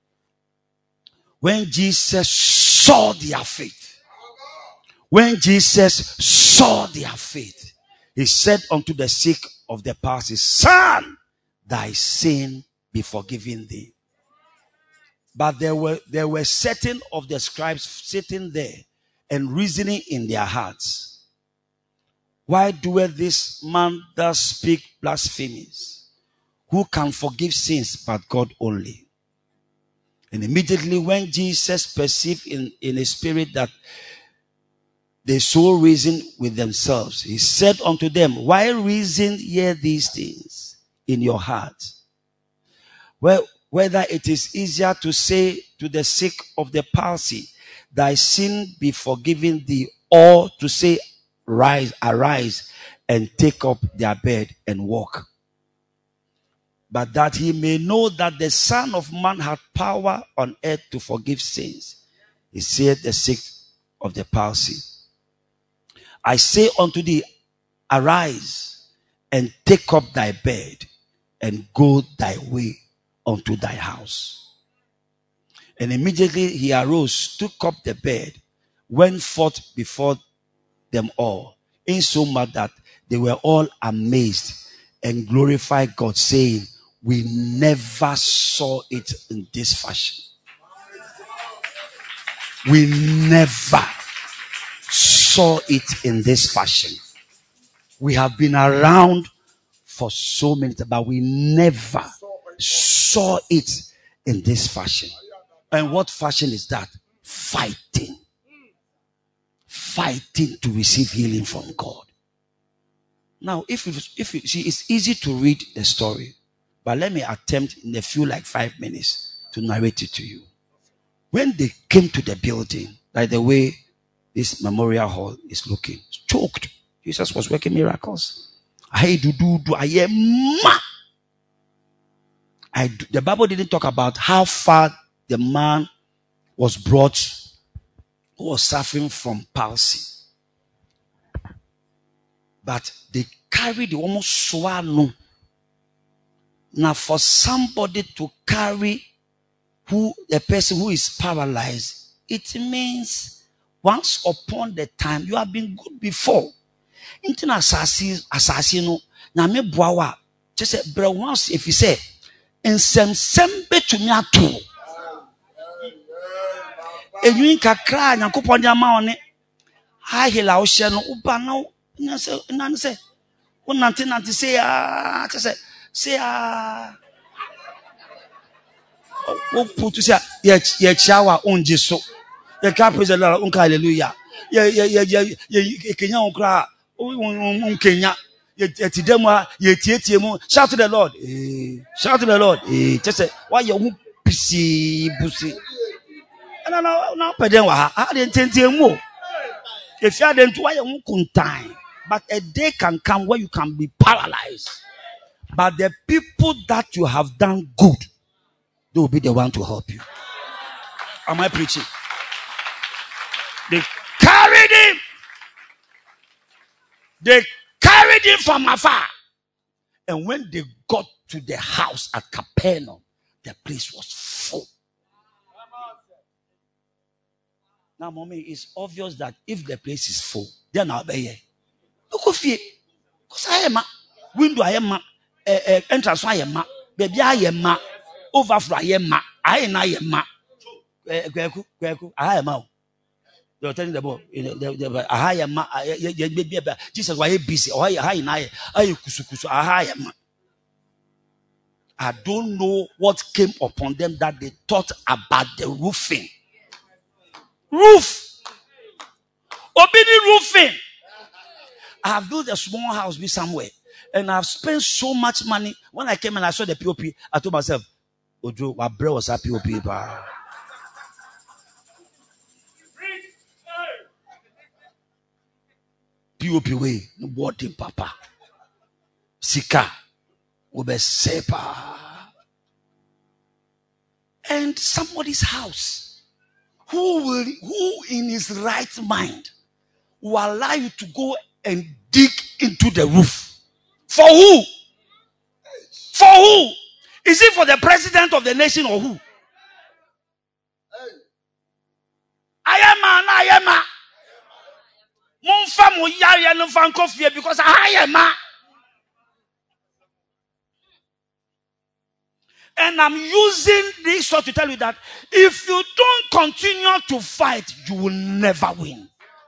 When Jesus saw their faith, when Jesus saw their faith, he said unto the sick of the palsy, Son, thy sin be forgiven thee. But there were there were certain of the scribes sitting there and reasoning in their hearts, why doeth this man thus speak blasphemies? Who can forgive sins but God only? And immediately when Jesus perceived in, in his spirit that they so reasoned with themselves, he said unto them, Why reason ye these things in your heart? Well, whether it is easier to say to the sick of the palsy, Thy sin be forgiven thee, or to say, Rise, arise, and take up their bed and walk. But that he may know that the Son of Man had power on earth to forgive sins, he said the sick of the palsy, I say unto thee, arise and take up thy bed and go thy way unto thy house. And immediately he arose, took up the bed, went forth before them all, insomuch that they were all amazed and glorified God, saying, We never saw it in this fashion. We never saw it in this fashion. We have been around for so many times, but we never saw it in this fashion. And what fashion is that? Fighting. Fighting to receive healing from God. Now, if you, if you see, it's easy to read the story, but let me attempt in a few like five minutes to narrate it to you. When they came to the building, like the way this memorial hall is looking, choked. Jesus was working miracles. I do do do I am ma. I do, the Bible didn't talk about how far the man was brought who was suffering from palsy. But they carried the almost swallow. Now for somebody to carry who the person who is paralyzed, it means once upon the time you have been good before. Into assassin assassin na me boawa just say bro once if you say in some sembe to me ato enyin kakra nyankopon dia ma one ha hela wo hye no uba na na say na say wonante nante say ah just say say ah wo putu say ye ye chiawa onje so ye ka praise the Lord unka hallelujah ye ye ye ye kenya onkra unkenya ye tidemwa ye tietie mu shout to the Lord eh shout to the Lord eh just say why you hu pisi busi na na na peden wa ha ha de ntentie mu if you are them to why you hu kuntan. But a day can come where you can be paralyzed. But the people that you have done good, they will be the one to help you. Am I preaching? They carried him. They carried him from afar. And when they got to the house at Capernaum, the place was full. Now, mommy, it's obvious that if the place is full, then I'll be here. Look of you. Because I am a window, I am a entrance, I am a baby, I am a overflow, I am a I and I am a I am a. You're telling the boy, I am a Jesus, why busy, or I and I, I kusukusu, I am. I don't know what came upon them that they thought about the roofing. Roof. Obini roofing. I have built a small house with somewhere. And I've spent so much money. When I came and I saw the P O P, I told myself, Ojo, my brother was a P O P. P O P way. What in papa? Sika. Ube sepa. And somebody's house. Who will, who in his right mind will allow you to go and dig into the roof? For who? For who? Is it for the president of the nation or who? I am man, I am man. Mon femme, ya no fan coffee because I am man. And I'm using this to tell you that if you don't continue to fight, you will never win.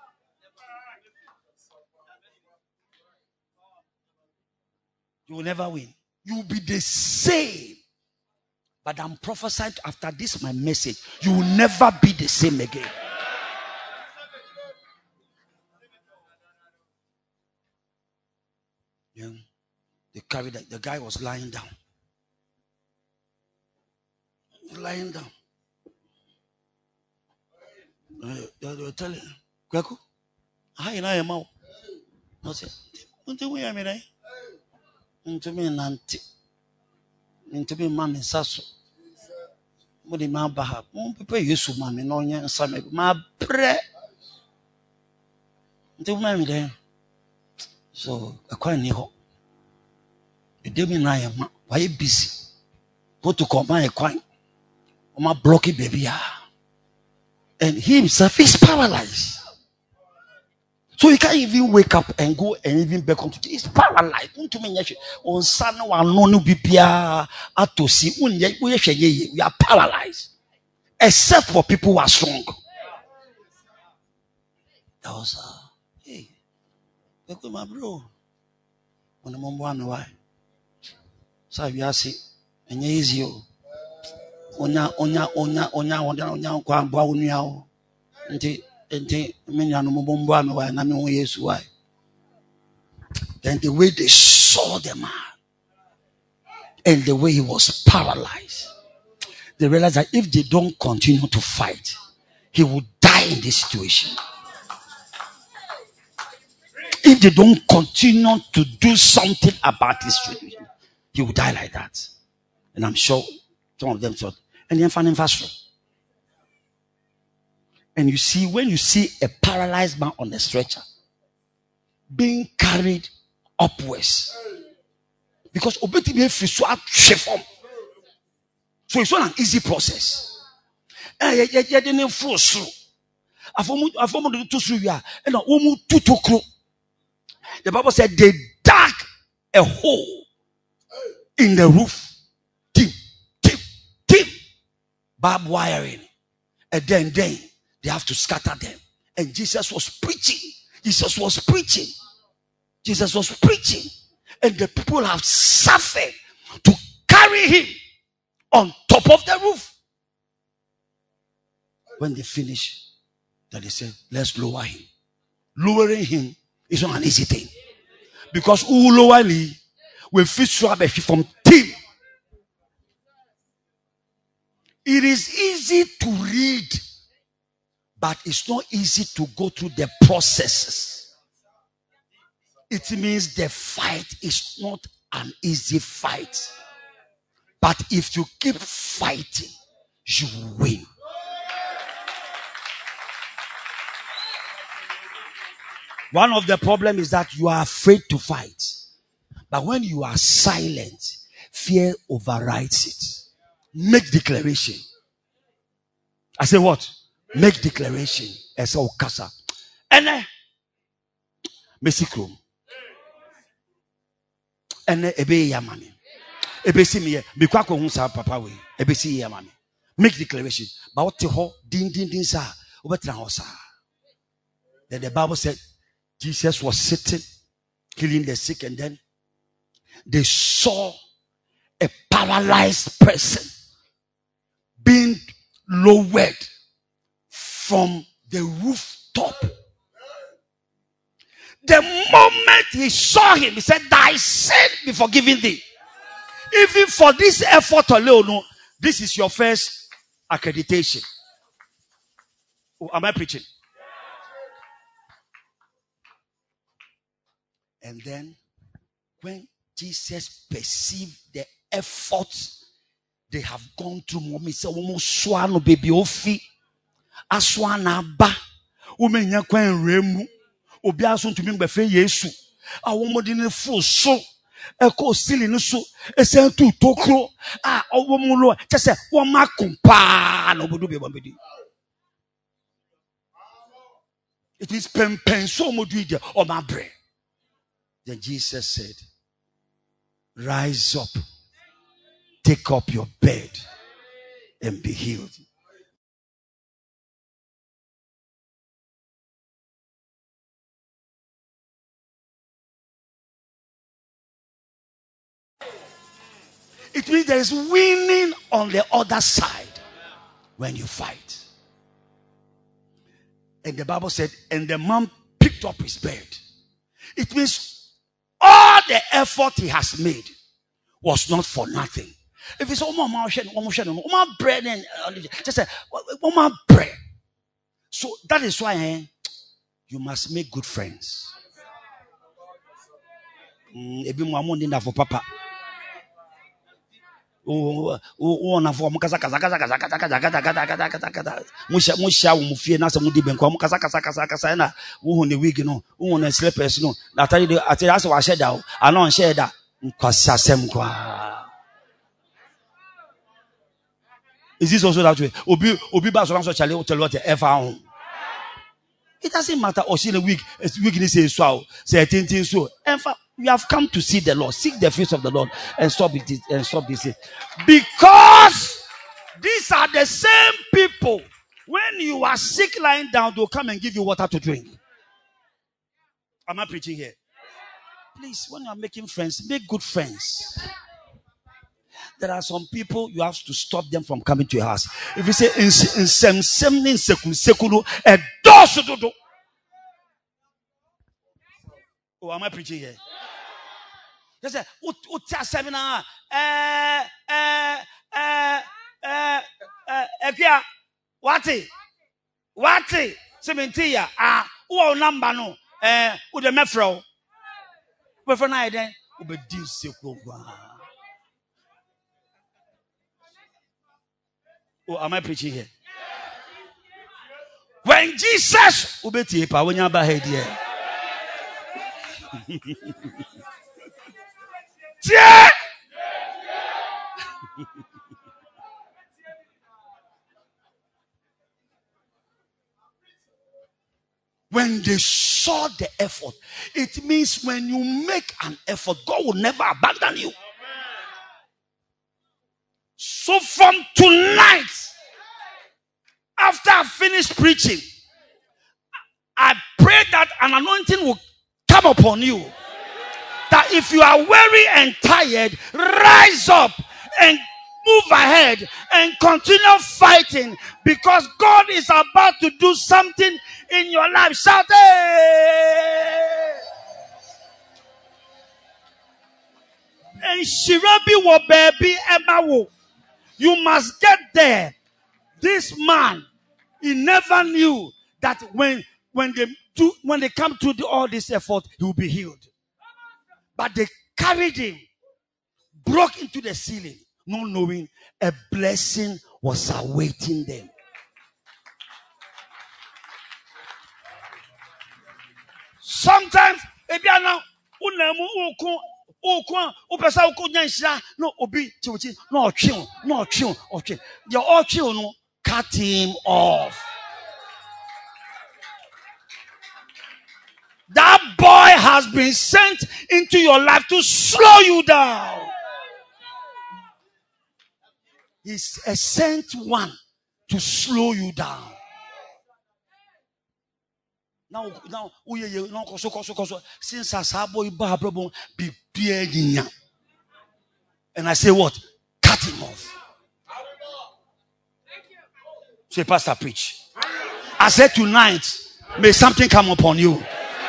You will never win. You will be the same. But I'm prophesying after this, my message, you will never be the same again. Yeah. They carried that. The guy was lying down. Lying down. Uh, they were telling him, Kweku, hi, and I am out. I said, what do we have in into me nanti into me mami saso mo di ma ba mo pepe yesu mami no nya nsame ma bre into mami den so akwa ni ho e dey me na ya ma why busy go to come my kwan o ma block baby ah, and he himself is paralyzed. So he can't even wake up and go and even beckon to. He's paralyzed. On Sunday, we are paralyzed. Except for people who are strong. That was uh, hey, look at my bro. When the mom won why. So you see, and easy. Onya onya onya onya onya onya kwa mbwa unyao. Nti And then the way they saw the man and the way he was paralyzed, they realized that if they don't continue to fight, he would die in this situation. If they don't continue to do something about this situation, he would die like that. And I'm sure some of them thought, and then finding fast. And you see, when you see a paralyzed man on a stretcher being carried upwards, because obetime so it's not an easy process. The Bible said they dug a hole in the roof, deep, deep, deep, barbed wiring, and then then they have to scatter them. And Jesus was preaching. Jesus was preaching. Jesus was preaching. And the people have suffered to carry him on top of the roof. When they finish, then they said, let's lower him. Lowering him is not an easy thing. Because who lower me will fit from team. It is easy to read, but it's not easy to go through the processes. It means the fight is not an easy fight. But if you keep fighting, you will win. One of the problems is that you are afraid to fight. But when you are silent, fear overrides it. Make declaration. I say what? Make declaration. Esa okasa. Ene mesikrom. Ene ebe yamani. Ebe si me bikwa ko hu sa papa we. Ebe si yamani. Make declaration. Ba wote ho din din din sa obetra ho sa. Then the Bible said Jesus was sitting healing the sick, and then they saw a paralyzed person being lowered from the rooftop. The moment he saw him, he said, "Thy sin be forgiven thee." Even for this effort alone, this is your first accreditation. Oh, am I preaching? And then when Jesus perceived the efforts they have gone through, mommy said, "Swano baby ofi, aswana ba, women yakwen remu, obiasun to me befe Yesu, a woman didn't full so, eko still in so, a sent to tokro, ah, a woman, just say, one mark compa, no bodu be one bedi." It is pen pen so much or my brain. Then Jesus said, "Rise up, take up your bed, and be healed." It means there is winning on the other side when you fight. And the Bible said, and the man picked up his bed. It means all the effort he has made was not for nothing. If it's all my bread and just say, "Oh my bread." So that is why eh, you must make good friends. Mm, for Papa. Oh, oh, na for mukasa kasa kasa kasa kasa kasa kasa kasa kasa kasa. Musha musha umufie na se mudi benko mukasa kasa kasa kasa na. Wo ne wig no, wo ne slippers no. Na tari de atari ase wa share da o. Ana on share da. Nkwasa sem kwa. Is this also that way? Obi obi ba so na so chale o tell what ever on. It doesn't matter. Or see the wig, wig ni say so, say tintin so. In fact, we have come to see the Lord, seek the face of the Lord, and stop it and stop this. Because these are the same people. When you are sick lying down, they'll come and give you water to drink. Am I preaching here? Please, when you are making friends, make good friends. There are some people you have to stop them from coming to your house. If you say in some semning sekulu a dos. Oh, am I preaching here? Just say utia seminar eh eh eh eh eh ekia wati wati sementia ah wo number no eh wo de mefro we for na den obedi sekulu gwa. Oh, am I preaching here? When Jesus ubeti pa wonya ba head here. Yeah. When they saw the effort, it means when you make an effort, God will never abandon you. So from tonight, after I finish preaching, I pray that an anointing will come upon you. That if you are weary and tired, rise up and move ahead and continue fighting, because God is about to do something in your life. Shout, hey! And Shirabi wo baby Emma, you must get there. This man, he never knew that when when they do when they come to do all this effort, he will be healed. But they carried him, broke into the ceiling, not knowing a blessing was awaiting them. Sometimes, if you are now, no obi no chill, no chill, okay. You're all chill, no cut him off. has been sent into your life to slow you down. He's a sent one to slow you down. Now, now, since I boy be and I say what? Cut him off. Say, Pastor, preach. I said tonight, may something come upon you.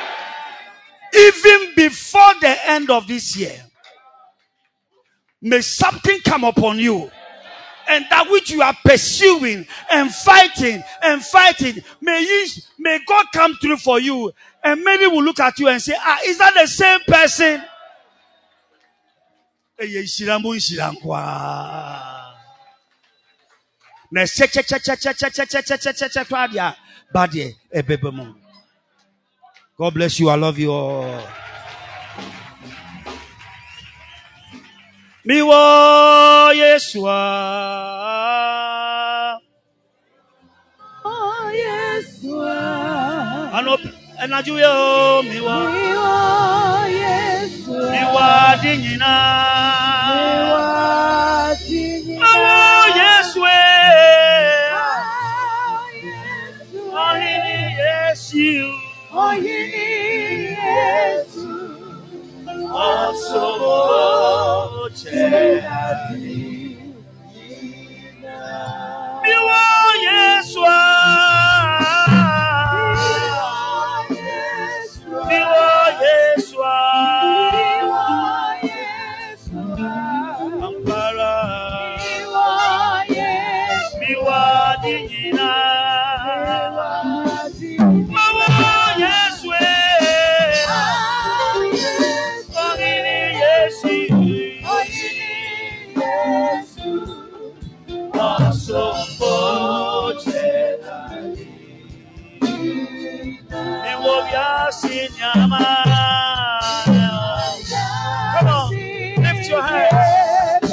Even before the end of this year, may something come upon you. And that which you are pursuing and fighting and fighting, may you, may God come through for you. And many will look at you and say, ah, is that the same person? God bless you. I love you all. Miwa Yeshua. Oh, Yeshua. Ano enajuyo miwa. Miwa Yeshua. Miwa dinyina. Miwa dinyina. Oh, Yeshua. Oh, Yeshua. Oh, Yesu. Also, Miwa Yeshua. Miwa Yeshua. Ampara. Miwa Dinyina. Come on, lift your hands.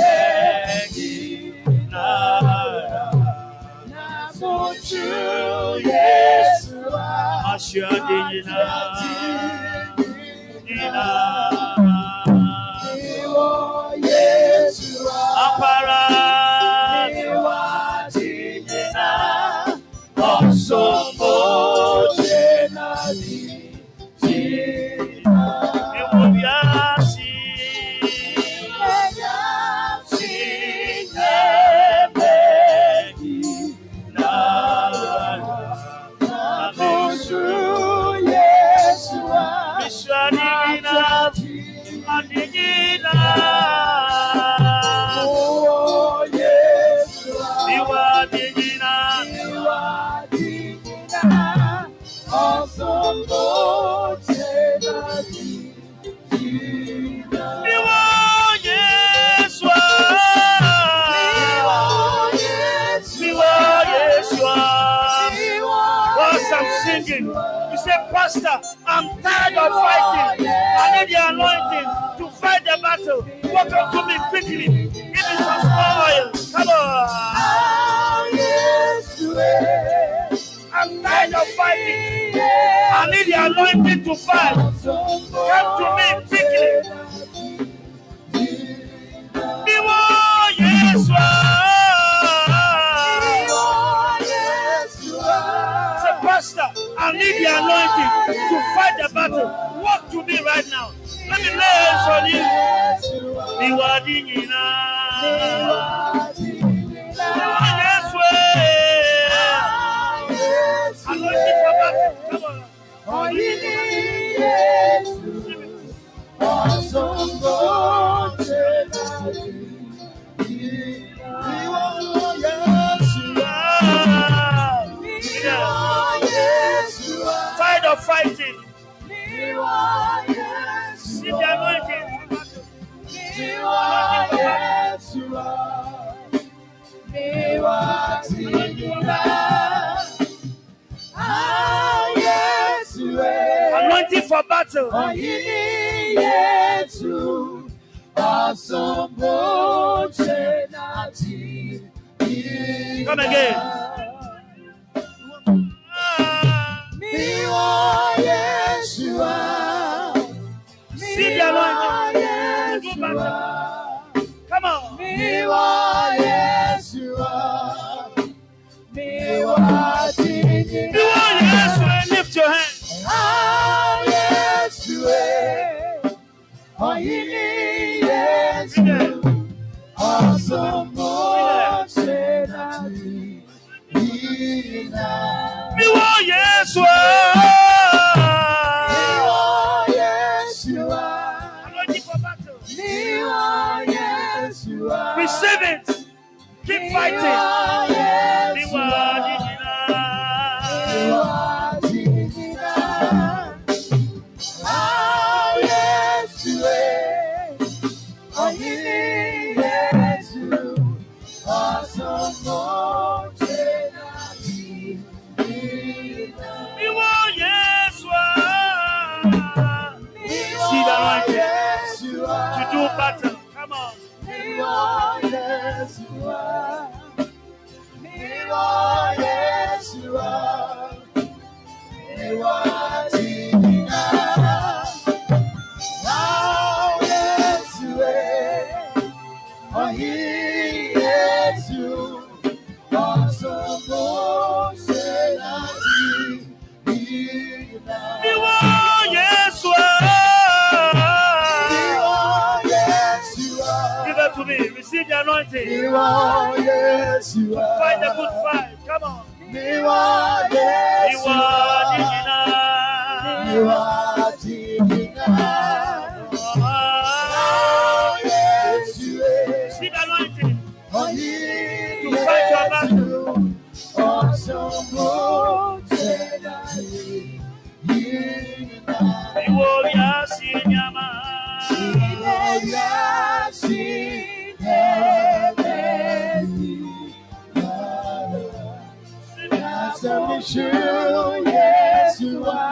You say, Pastor, I'm tired of fighting. I need the anointing to fight the battle. Welcome to me quickly. Give me some small oil. Come on. I'm tired of fighting. I need the anointing to fight. Come to me quickly. Miwa Yeshua. Pastor, I need the anointing to fight the battle. Walk to me right now. Let me lay hands on you. Miwa Dinyina. Yeshua. Anointing for battle. Come on. Tired of fighting. See the anointing. Anointing for battle. Come again. Receive it. Keep fighting. See the right to do battle. Come on. Yes, you are. You are, yes, you are. You are Tina. Now, yes, you are. Oh, he, yes, you are so good. You are, yes, you are. To me, receive the anointing. You are, yes, you are. Fight the good fight. Come on. You are, yes, you are. You are Tina. Oh, yes, you are. Receive the anointing. Oh, to fight your battle. Awesome God, you are, yes, you are. Yes, you are.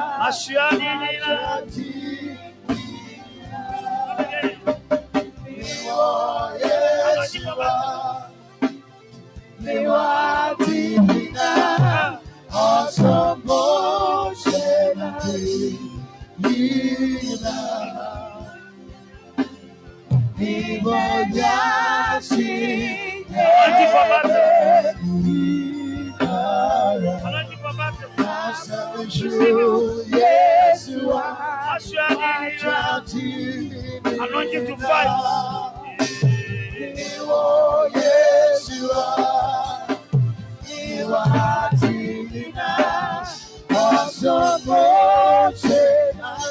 Yes, you are. You are Tina. Awesome motion. Yes, you are. Anointing to fight. Oh, yes, you are. You are Tina. Awesome motion.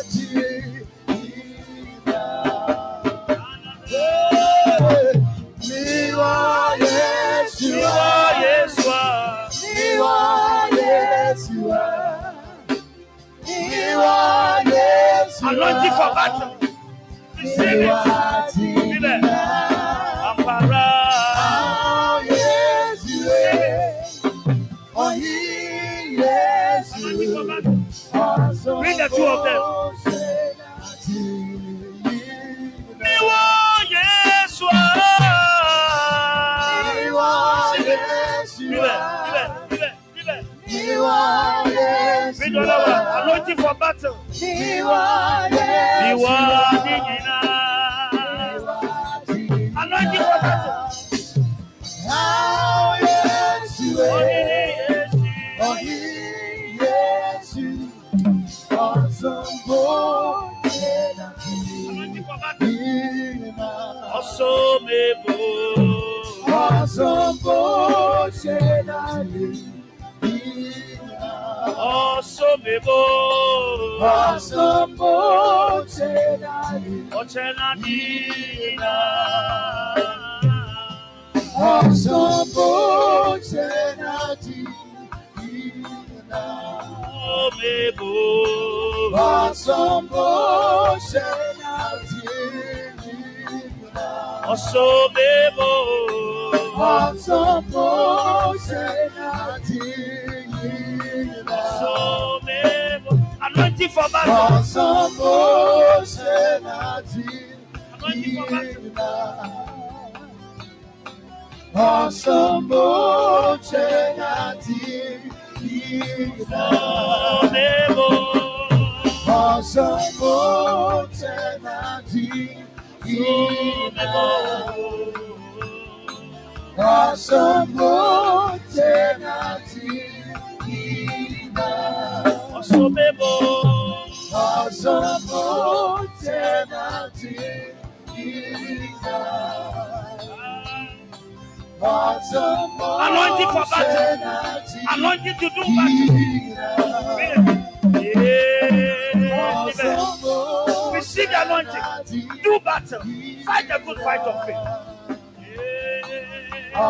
You are, yes, you are. Yes, you are. You are, yes, you are. You are, yes, you are. Anointing for battle. Receive it. Receive it. Ampara. Oh, yes, you are. Oh, he, yes, you are. Bring the two of them. You are, yes, you are. You are, yes, you are. You are, yes, you are. Anointing for battle. You are, yes, you are. Anointing for battle. Oh, yes, you are. Oh, he, yes, you are. Some good. Anointing for battle. Also, maybe. Awesome motion. Awesome maybe. Awesome motion. Ochenadina. Awesome motion. Oh, maybe. Awesome motion. Also, baby. Awesome motion. Also, baby. Anointing for battle. Awesome motion. Anointing for battle. Awesome motion. Oh, baby. Awesome motion. Awesome motion. Also, baby. Awesome motion. Anointing for battle. Anointing to do battle. Yeah. Receive the anointing. Do battle. Fight a good fight of faith. Yeah.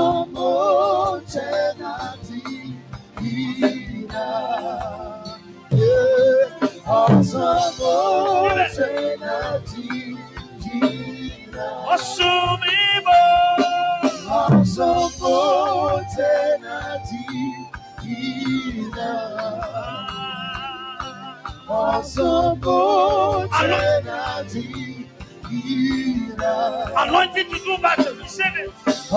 Anointing to do battle. Receive it.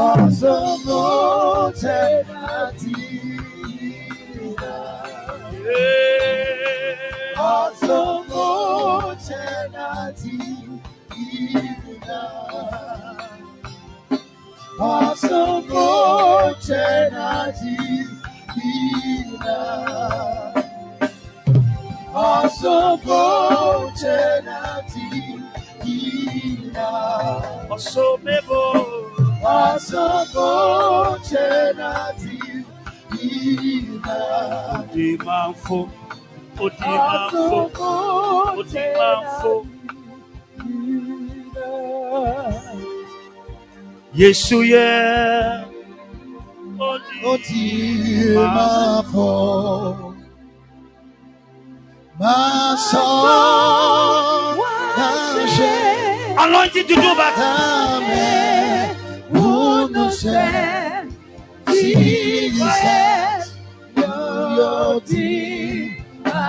Odimanfo, Odimanfo, Odimanfo. Yesu ye, Odimanfo, Maso, anointed to do battle. Jesus, your deep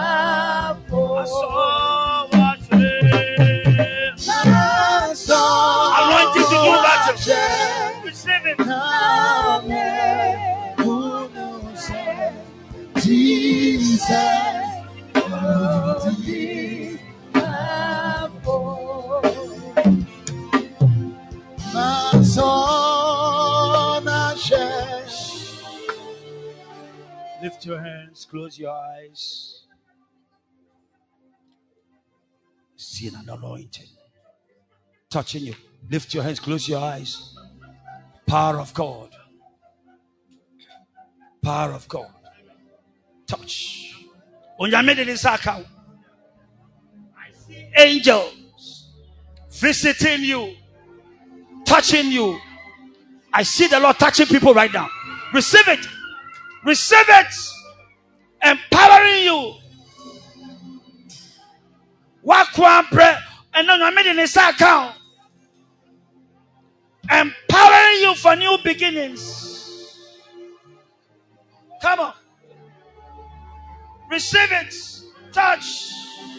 anointed to do battle. Receive it. Jesus, your deep my son, lift your hands, close your eyes. See an anointing touching you. Lift your hands, close your eyes. Power of God. Power of God. Touch. On your middle is account. I see angels visiting you, touching you. I see the Lord touching people right now. Receive it. Receive it. Empowering you. Walk one prayer. And then I made in his account. Empowering you for new beginnings. Come on. Receive it. Touch.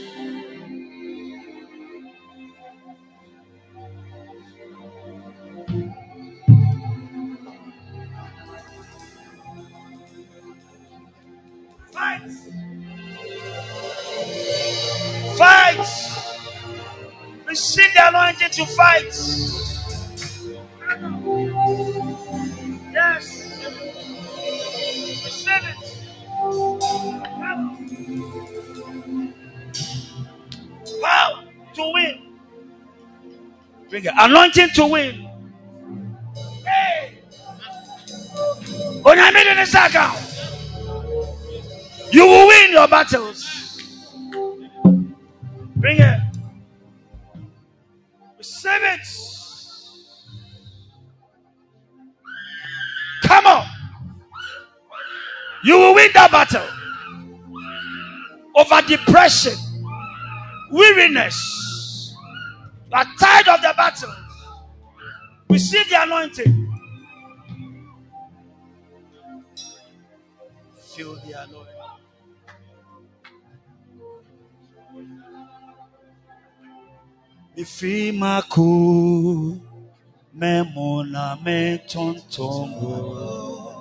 Fight. Fight. Receive the anointing to fight. Yes. Receive it. Power to win. Bring it. Anointing to win. Hey. On your middle is account. You will win your battles. Bring it. Receive it. Come on. You will win that battle. Over depression, weariness. You are tired of the battle. Receive the anointing. Feel the anointing. Ifimaku memona me tontongo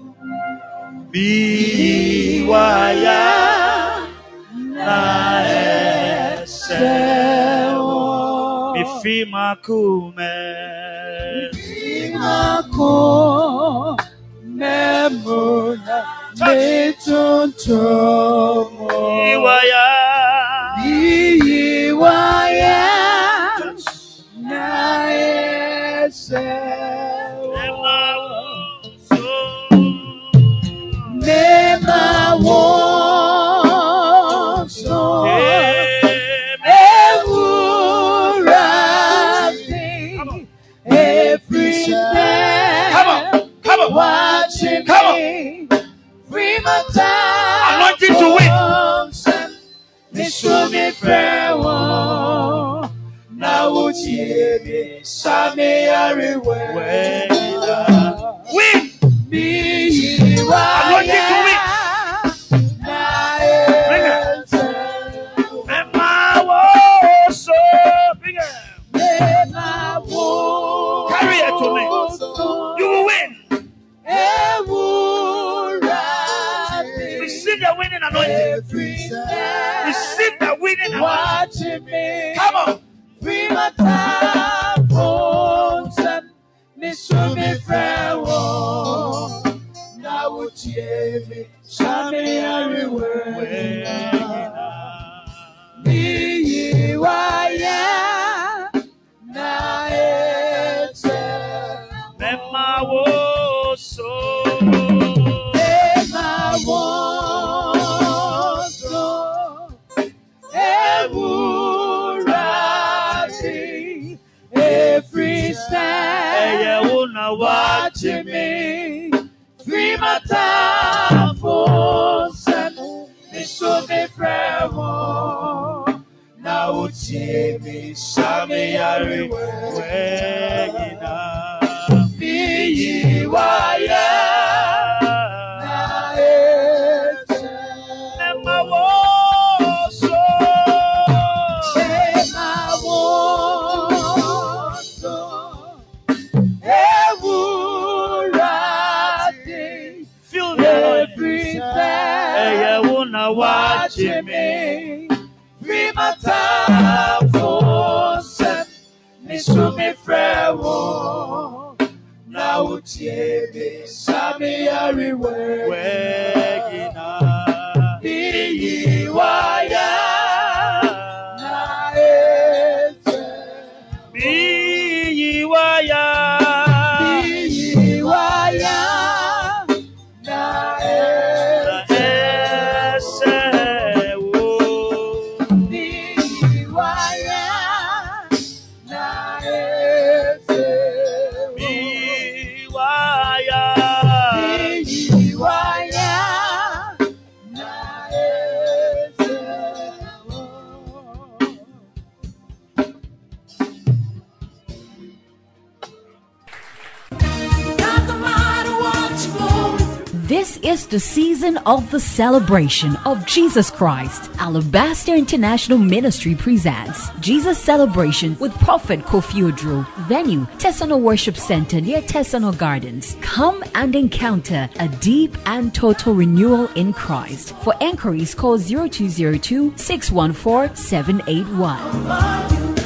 biwaya na esewo Ifimaku me Ifimaku memona me tontongo biwaya biwaya na esewo Misumi frewo na utie mi sami everywhere. Win. Be wa ya. Na ete. Mema wo so bigger. Mema wo. Carry it to me. You will win. Receive the winning anointing. Receive the winning anointing. Come on. Free my time for some Misumi frewo. Now would you me shami everywhere. Be waya na ete. Mema wo so. Mema wo so. Ewurade every stand. Eye wo na Watching me, free my time for some Misumi frewo. Now utie mi shami everywhere. Be waya na ete. Mema wo so. Mema wo so. Ewurade Feel the anointing. everything. Eye wo na watching me. Free my time for some Misumi frewo. Now utie mi shami everywhere. Wegina. Be waya na ete. Be ye waya. Be waya na ete. Ese wo. Be waya na ete. Be waya. Be waya na ete. Doesn't matter what you go through. This is the season of the celebration of Jesus Christ. Alabaster International Ministry presents Jesus Celebration with Prophet Kofi Odro. Venue, Tesano Worship Center near Tesano Gardens. Come and encounter a deep and total renewal in Christ. For enquiries, call zero two zero two, six one four, seven eight one.